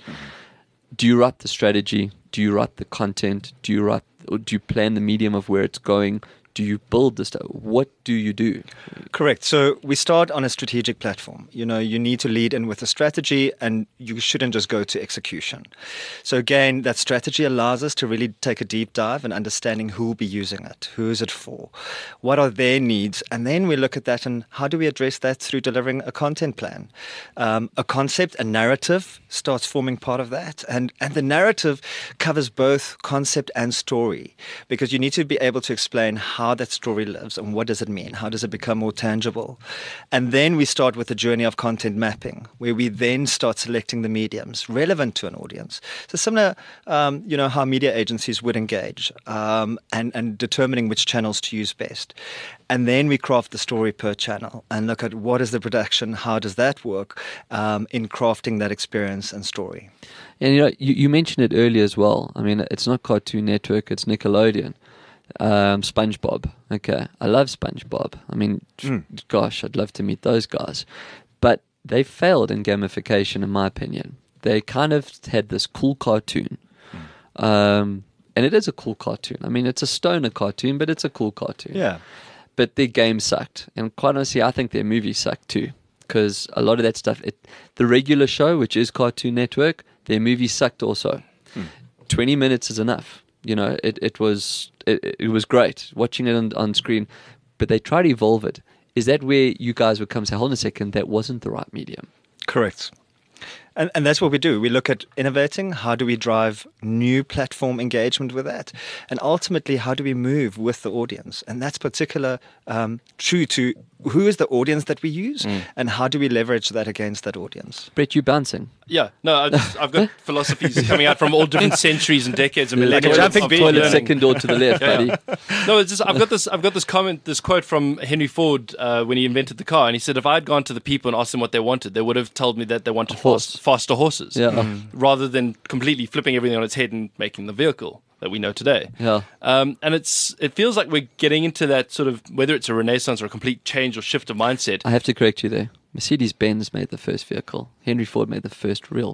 Do you write the strategy? Do you write the content? Do you write, or do you plan the medium of where it's going? Do you build the stuff? What do you do? Correct. So we start on a strategic platform. You know, you need to lead in with a strategy and you shouldn't just go to execution. So again, that strategy allows us to really take a deep dive in understanding who will be using it, who is it for, what are their needs, and then we look at that and how do we address that through delivering a content plan. Um, a concept, a narrative starts forming part of that. And, and the narrative covers both concept and story because you need to be able to explain how how that story lives and what does it mean? How does it become more tangible? And then we start with the journey of content mapping, where we then start selecting the mediums relevant to an audience. So similar, um, you know, how media agencies would engage um, and, and determining which channels to use best. And then we craft the story per channel and look at what is the production, how does that work um, in crafting that experience and story. And you know, you, you mentioned it earlier as well. I mean, it's not Cartoon Network, it's Nickelodeon. Um, SpongeBob. Okay. I love SpongeBob. I mean, Mm. gosh, I'd love to meet those guys. But they failed in gamification, in my opinion. They kind of had this cool cartoon. Mm. Um, and it is a cool cartoon. I mean, it's a stoner cartoon, but it's a cool cartoon. Yeah. But their game sucked. And quite honestly, I think their movie sucked too. Because a lot of that stuff, it, the regular show, which is Cartoon Network, their movie sucked also. Mm. twenty minutes is enough. You know, it, it was it, it was great watching it on, on screen, but they tried to evolve it. Is that where you guys would come and say, hold on a second, that wasn't the right medium? Correct. And, and that's what we do. We look at innovating. How do we drive new platform engagement with that? And ultimately, how do we move with the audience? And that's particular um, true to who is the audience that we use mm. and how do we leverage that against that audience? Brett, you bouncing? Yeah, no, I've, just, I've got philosophies coming out from all different centuries and decades and Like millennia. a jumping of bee. Toilet learning. second door to the left, Yeah, buddy. yeah. No, it's just I've got this. I've got this comment, this quote from Henry Ford uh, when he invented the car, and he said, "If I had gone to the people and asked them what they wanted, they would have told me that they wanted horse. fast, faster horses, Yeah. Mm. rather than completely flipping everything on its head and making the vehicle that we know today." Yeah. Um, and it's it feels like we're getting into that sort of whether it's a renaissance or a complete change or shift of mindset. I have to correct you there. Mercedes-Benz made the first vehicle. Henry Ford made the first real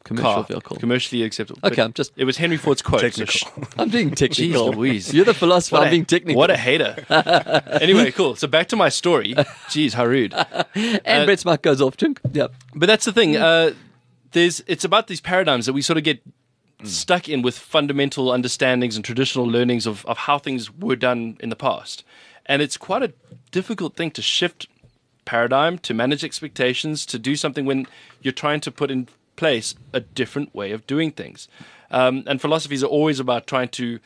Commercial car, vehicle. commercially acceptable. Okay, But I'm just it was Henry Ford's quote. so Technical. sh- I'm being technical. Jeez Louise. You're the philosopher. What I'm a- being technical. What a hater. Anyway, cool. So back to my story. Jeez, how rude. and uh, Brett's mic goes off. Chunk. Yep. But that's the thing. Uh, there's it's about these paradigms that we sort of get stuck in with fundamental understandings and traditional learnings of, of how things were done in the past. And it's quite a difficult thing to shift paradigm, to manage expectations, to do something when you're trying to put in place a different way of doing things. Um, and philosophies are always about trying to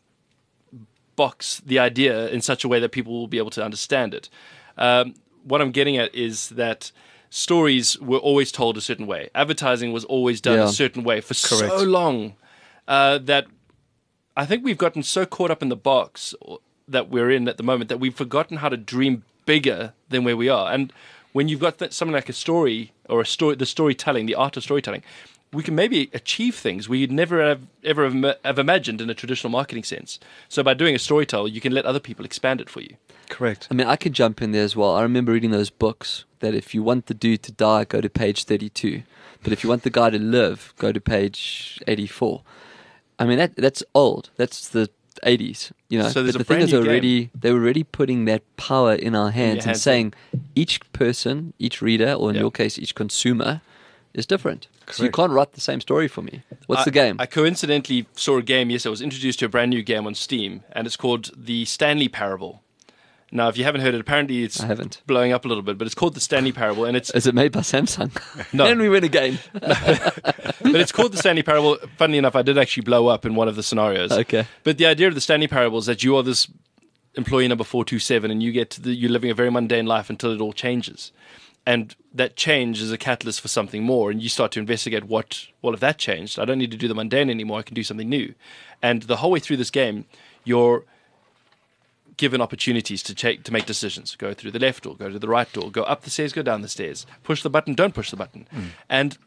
box the idea in such a way that people will be able to understand it. Um, what I'm getting at is that stories were always told a certain way. Advertising was always done Yeah. a certain way for Correct. so long uh, that I think we've gotten so caught up in the box that we're in at the moment that we've forgotten how to dream bigger than where we are. And when you've got that, something like a story or a story, the storytelling, the art of storytelling, we can maybe achieve things we'd never have, ever have, have imagined in a traditional marketing sense. So by doing a storytell, you can let other people expand it for you. Correct. I mean, I could jump in there as well. I remember reading those books that if you want the dude to die, go to page thirty-two. But if you want the guy to live, go to page eighty-four. I mean, that that's old. That's the eighties, you know. So there's but a the thing brand is, new already they were already putting that power in our hands and hands, saying each person, each reader, or in Yeah. your case, each consumer, is different. So you Correct. can't write the same story for me. What's I, the game? I coincidentally saw a game. Yes, I was introduced to a brand new game on Steam, and it's called The Stanley Parable. Now, if you haven't heard it, apparently it's I haven't. blowing up a little bit, but it's called The Stanley Parable, and it's Is it made by Samsung? No. And we win again. but it's called The Stanley Parable. Funnily enough, I did actually blow up in one of the scenarios. Okay. But the idea of The Stanley Parable is that you are this employee number four two seven, and you get to the, you're living a very mundane life until it all changes. And that change is a catalyst for something more, and you start to investigate what, well, if that changed, I don't need to do the mundane anymore, I can do something new. And the whole way through this game, you're given opportunities to check, to make decisions. Go through the left door, go to the right door, go up the stairs, go down the stairs. Push the button, don't push the button. Mm. And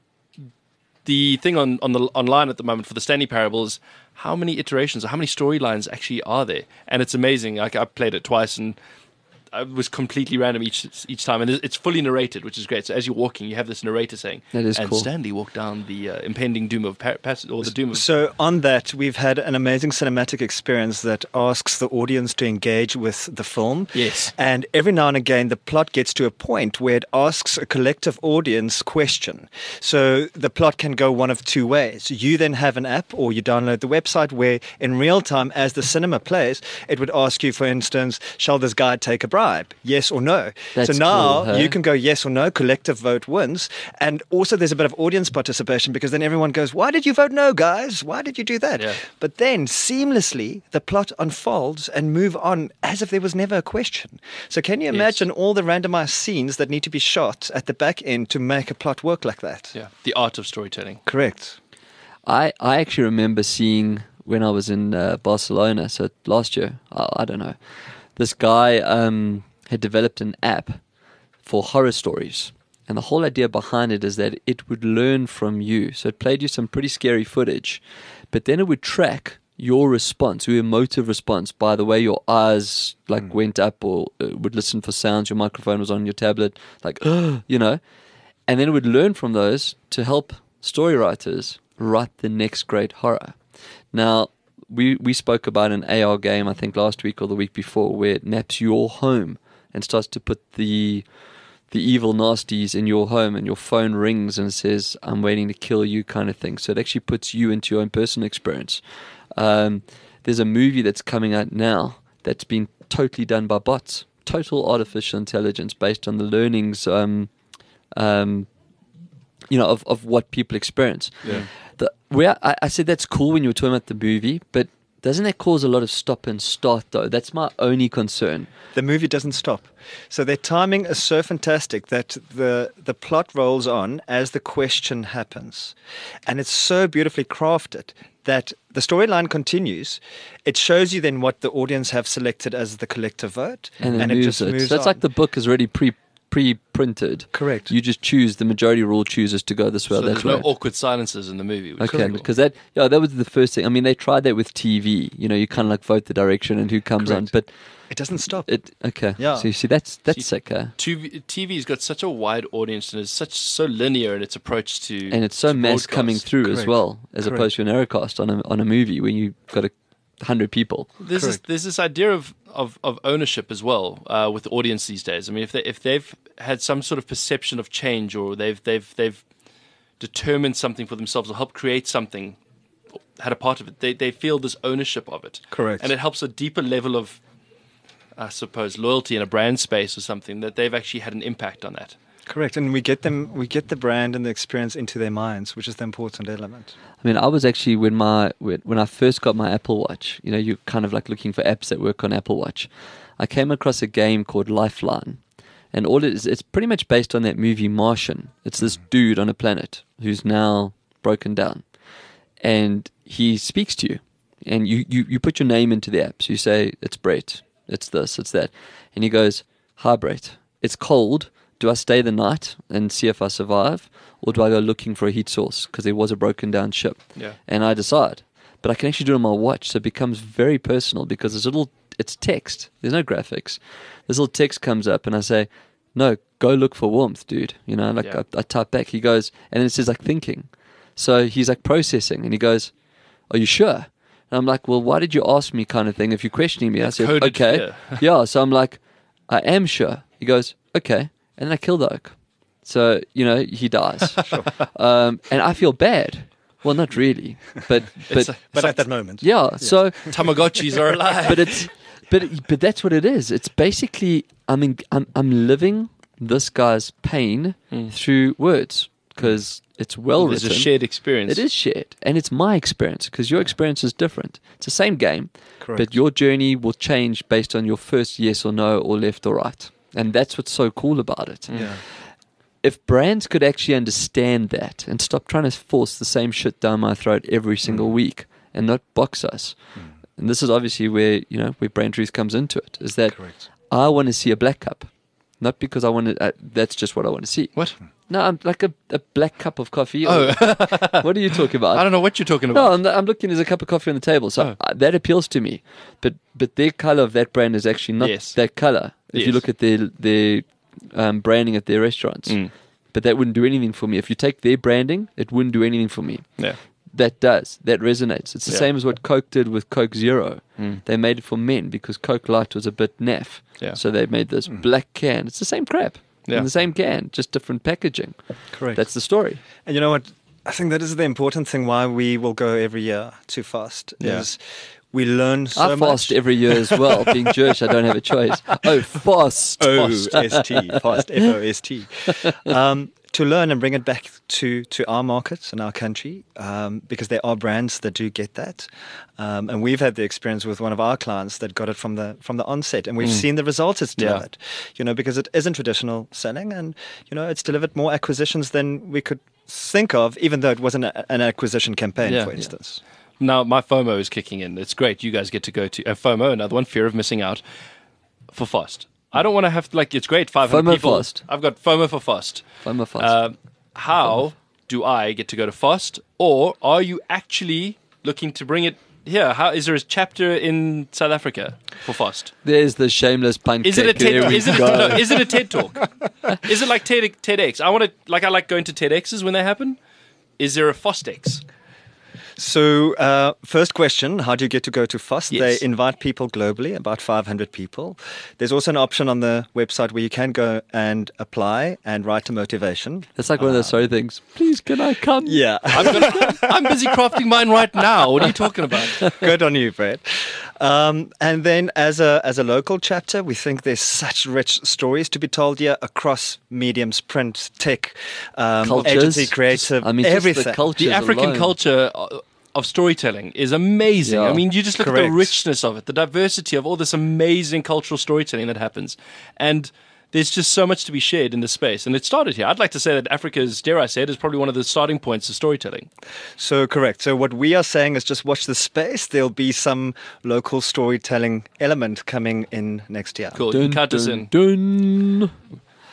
the thing on, on the online at the moment for the Stanley Parable is how many iterations or how many storylines actually are there. And it's amazing. Like, I played it twice and it was completely random each each time, and it's fully narrated, which is great. So as you're walking, you have this narrator saying, That is and cool. Stanley walked down the uh, impending doom of pa- passage, or the doom of So on that, we've had an amazing cinematic experience that asks the audience to engage with the film. Yes. And every now and again, the plot gets to a point where it asks a collective audience question. So the plot can go one of two ways. You then have an app or you download the website where in real time, as the cinema plays, it would ask you, for instance, shall this guy take a bribe? Yes or no? That's so now cool, hey? you can go yes or no, collective vote wins. And also there's a bit of audience participation because then everyone goes, why did you vote no, guys? Why did you do that? Yeah. But then seamlessly the plot unfolds and move on as if there was never a question. So can you imagine all the randomized scenes that need to be shot at the back end to make a plot work like that? yeah, the art of storytelling. Correct. I, I actually remember seeing when I was in uh, Barcelona, so last year, I, I don't know, this guy um, had developed an app for horror stories. And the whole idea behind it is that it would learn from you. So it played you some pretty scary footage, but then it would track your response, your emotive response, by the way your eyes like mm. went up or uh, would listen for sounds, your microphone was on your tablet, like, you know, and then it would learn from those to help story writers write the next great horror. Now, we, we spoke about an A R game, I think last week or the week before, where it maps your home and starts to put the the evil nasties in your home, and your phone rings and says, I'm waiting to kill you, kind of thing. So it actually puts you into your own personal experience. Um, there's a movie that's coming out now that's been totally done by bots, total artificial intelligence based on the learnings um, um, you know, of, of what people experience. Yeah. The, where I, I said that's cool when you were talking about the movie, but doesn't that cause a lot of stop and start though? That's my only concern. The movie doesn't stop. So their timing is so fantastic that the the plot rolls on as the question happens. And it's so beautifully crafted that the storyline continues. It shows you then what the audience have selected as the collective vote. And, it it moves just it. moves So it's on. like the book is already pre pre-printed. Correct. You just choose, the majority rule chooses to go this way So or that there's way. no awkward silences in the movie. Which Okay, is cool. because that yeah, that was the first thing. I mean, they tried that with T V. You know, you kind of like vote the direction and who comes on, but It doesn't stop. it okay. Yeah. So you see, that's that's See, sick, huh? T V, T V's got such a wide audience and is such so linear in its approach to And it's so to mass coming broadcast. through as Correct. well, as Correct. opposed to an narrowcast on a on a movie where you've got a hundred people. There's this, Correct. there's this idea of, of, of ownership as well uh, with the audience these days. I mean, if they if they've had some sort of perception of change, or they've they've they've determined something for themselves, or helped create something, had a part of it, they they feel this ownership of it. Correct. And it helps a deeper level of, I suppose, loyalty in a brand space or something, that they've actually had an impact on that. Correct, and we get them, we get the brand and the experience into their minds, which is the important element. I mean, I was actually when my when when I first got my Apple Watch. You know, you're kind of like looking for apps that work on Apple Watch. I came across a game called Lifeline, and all it is, it's pretty much based on that movie Martian. It's this dude on a planet who's now broken down, and he speaks to you, and you you you put your name into the app. So you say it's Brett, it's this, it's that, and he goes, "Hi Brett, it's cold. Do I stay the night and see if I survive, or do I go looking for a heat source because there was a broken down ship?" Yeah. And I decide. But I can actually do it on my watch, so it becomes very personal because there's a little, it's text. There's no graphics. This little text comes up, and I say, "No, go look for warmth, dude." You know, like Yeah. I, I type back. He goes, and then it says like thinking. So he's like processing, and he goes, "Are you sure?" And I'm like, "Well, why did you ask me?" Kind of thing. If you're questioning me, That's I said, coded "Okay, fear. yeah." So I'm like, "I am sure." He goes, "Okay." And then I kill the oak. So, you know, he dies. um, and I feel bad. Well, not really. But, It's but a- But at that moment, yeah, so, Tamagotchis are alive. but it's, but, but that's what it is. It's basically, I mean, I'm, I'm living this guy's pain through words because it's well There's written. a shared experience. It is shared, and it's my experience because your experience is different. It's the same game, Correct. but your journey will change based on your first yes or no or left or right, and that's what's so cool about it. yeah, If brands could actually understand that and stop trying to force the same shit down my throat every single week and not box us, and this is obviously where you know where Brand Truth comes into it, is that correct. I want to see a black cup, not because I want to. Uh, that's just what I want to see. What? No, I'm like a, a black cup of coffee. Oh. What are you talking about? I don't know what you're talking No, about. I'm, I'm looking. There's a cup of coffee on the table, so Oh. uh, that appeals to me. But but their color of that brand is actually not Yes. that color. If you Yes. look at their their um, branding at their restaurants, Mm. but that wouldn't do anything for me. If you take their branding, it wouldn't do anything for me. Yeah. That does. That resonates. It's the Yeah. same as what Coke did with Coke Zero. Mm. They made it for men because Coke Light was a bit naff. Yeah. So they made this black can. It's the same crap. Yeah. In the same can, just different packaging. Correct. That's the story. And you know what? I think that is the important thing why we will go every year to fast. Yeah. Is we learn so I much. fast every year as well. Being Jewish, I don't have a choice. Oh, fast. O Fast. S T, fast, F O S T. Um, to learn and bring it back to, to our markets and our country, um, because there are brands that do get that. Um, and we've had the experience with one of our clients that got it from the from the onset, and we've seen the results it's Yeah. delivered. You know, because it isn't traditional selling, and you know, it's delivered more acquisitions than we could think of, even though it wasn't a, an acquisition campaign, Yeah. for Yeah. instance. Now my FOMO is kicking in. It's great. You guys get to go to uh, FOMO, another one, fear of missing out, for Fast. I don't want to have to, like, it's great, five hundred FOMO people. Fast. I've got FOMO for Fast. I'm a fast. Um, how do I get to go to Fast, or are you actually looking to bring it here? How is there a chapter in South Africa for Fast? There's the shameless punk. Is it a kick. There TED? we Is it, go. no, is it a TED talk? Is it like TED, TEDx? I want to like I like going to TEDx's when they happen. Is there a FOSTEX? So, uh, first question, how do you get to go to FOST? Yes. They invite people globally, about five hundred people. There's also an option on the website where you can go and apply and write a motivation. It's like one of those sorry things. Please, can I come? Yeah, I'm, gonna, I'm busy crafting mine right now. What are you talking about? good on you, Brett. Um, and then as a as a local chapter, we think there's such rich stories to be told here across mediums, print, tech, um, Cultures. agency, creative, I mean, just everything. the cultures The African alone. culture uh, of storytelling is amazing. Yeah. I mean, you just look at the Correct. richness of it, the diversity of all this amazing cultural storytelling that happens. And there's just so much to be shared in this space. And it started here. I'd like to say that Africa's, dare I say it, is probably one of the starting points of storytelling. So correct. So what we are saying is just watch the space. There'll be some local storytelling element coming in next year. Cool. you Dun, can count us dun, in. dun.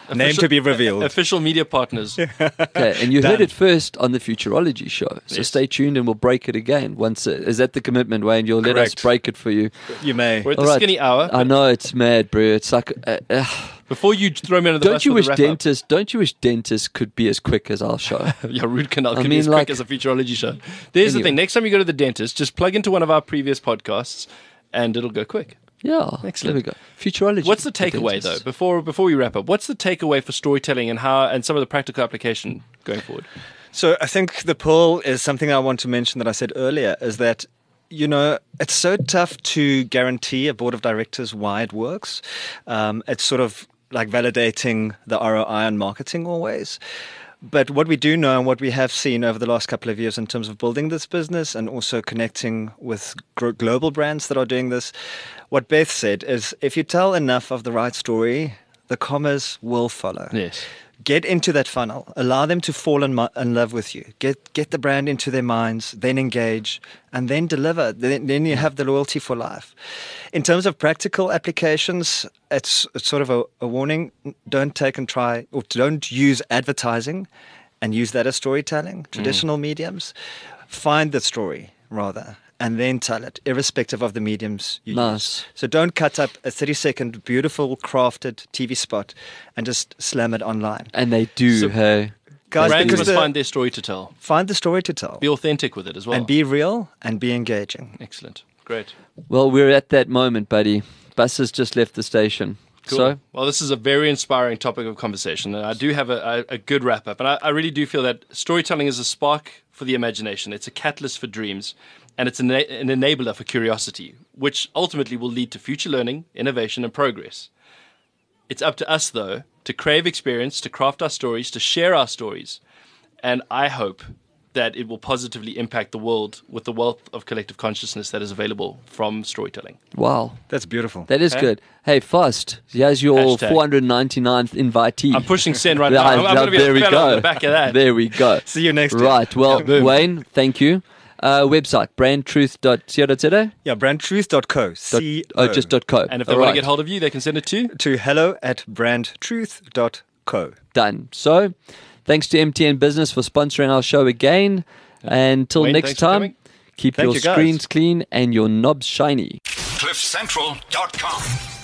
Name to be revealed. Official media partners. Okay, and you Done. heard it first on the Futurology show. So Yes. stay tuned and we'll break it again. Once it, is that the commitment, Wayne? You'll let us Correct. break it for you. You may. We're at All the right. skinny hour. I know it's mad, bro. It's like, uh, uh, Before you throw me under the don't bus you for wish the wrap-up. dentists? Don't you wish dentists could be as quick as our show? Your root canal I could be as mean, quick like- as a Futurology show. There's the Anyway. thing. Next time you go to the dentist, just plug into one of our previous podcasts and it'll go quick. Yeah, Excellent. there we go. Futurology. What's the for takeaway, dentists. though, before before we wrap up? What's the takeaway for storytelling and how and some of the practical application going forward? So I think the pull is something I want to mention that I said earlier is that, you know, it's so tough to guarantee a board of directors why it works. Um, it's sort of like validating the R O I on marketing always. But what we do know and what we have seen over the last couple of years in terms of building this business and also connecting with gro- global brands that are doing this, what Beth said is if you tell enough of the right story, the commas will follow. Yes. Get into that funnel. Allow them to fall in, mo- in love with you. Get get the brand into their minds, then engage, and then deliver. Then, then you have the loyalty for life. In terms of practical applications, it's, it's sort of a, a warning. Don't take and try, or don't use advertising and use that as storytelling, traditional mediums. Find the story, rather, and then tell it, irrespective of the mediums you Nice. use. So don't cut up a thirty-second, beautiful, crafted T V spot and just slam it online. And they do, So- hey. Guys, Brands because must the- find their story to tell. Find the story to tell Be authentic with it as well. and be real and be engaging. Excellent. Great. Well, we're at that moment, buddy. Bus has just left the station. Cool. So, well, this is a very inspiring topic of conversation, and I do have a, a, a good wrap up. And I, I really do feel that storytelling is a spark for the imagination. It's a catalyst for dreams, and it's an, an enabler for curiosity, which ultimately will lead to future learning, innovation, and progress. It's up to us, though, to crave experience, to craft our stories, to share our stories, and I hope that it will positively impact the world with the wealth of collective consciousness that is available from storytelling. wow. That's beautiful. That is Okay. good. Hey, Fast, here's your Hashtag. four hundred ninety-ninth invitee. I'm pushing send right Yeah, now. I'm, I'm going to be there a we fellow go. on the back of that. There we go. See you next year. Right. Well, Yeah, boom. Wayne, thank you. Uh, website, brand truth dot co dot za? Yeah, brand truth dot co. Dot- C Oh, just dot .co. And if they All want right. to get hold of you, they can send it to to hello at brand truth dot co. Done. So, thanks to M T N Business for sponsoring our show again. Until Wayne, next thanks for time, coming. keep Thank your you, guys. screens clean and your knobs shiny. cliff central dot com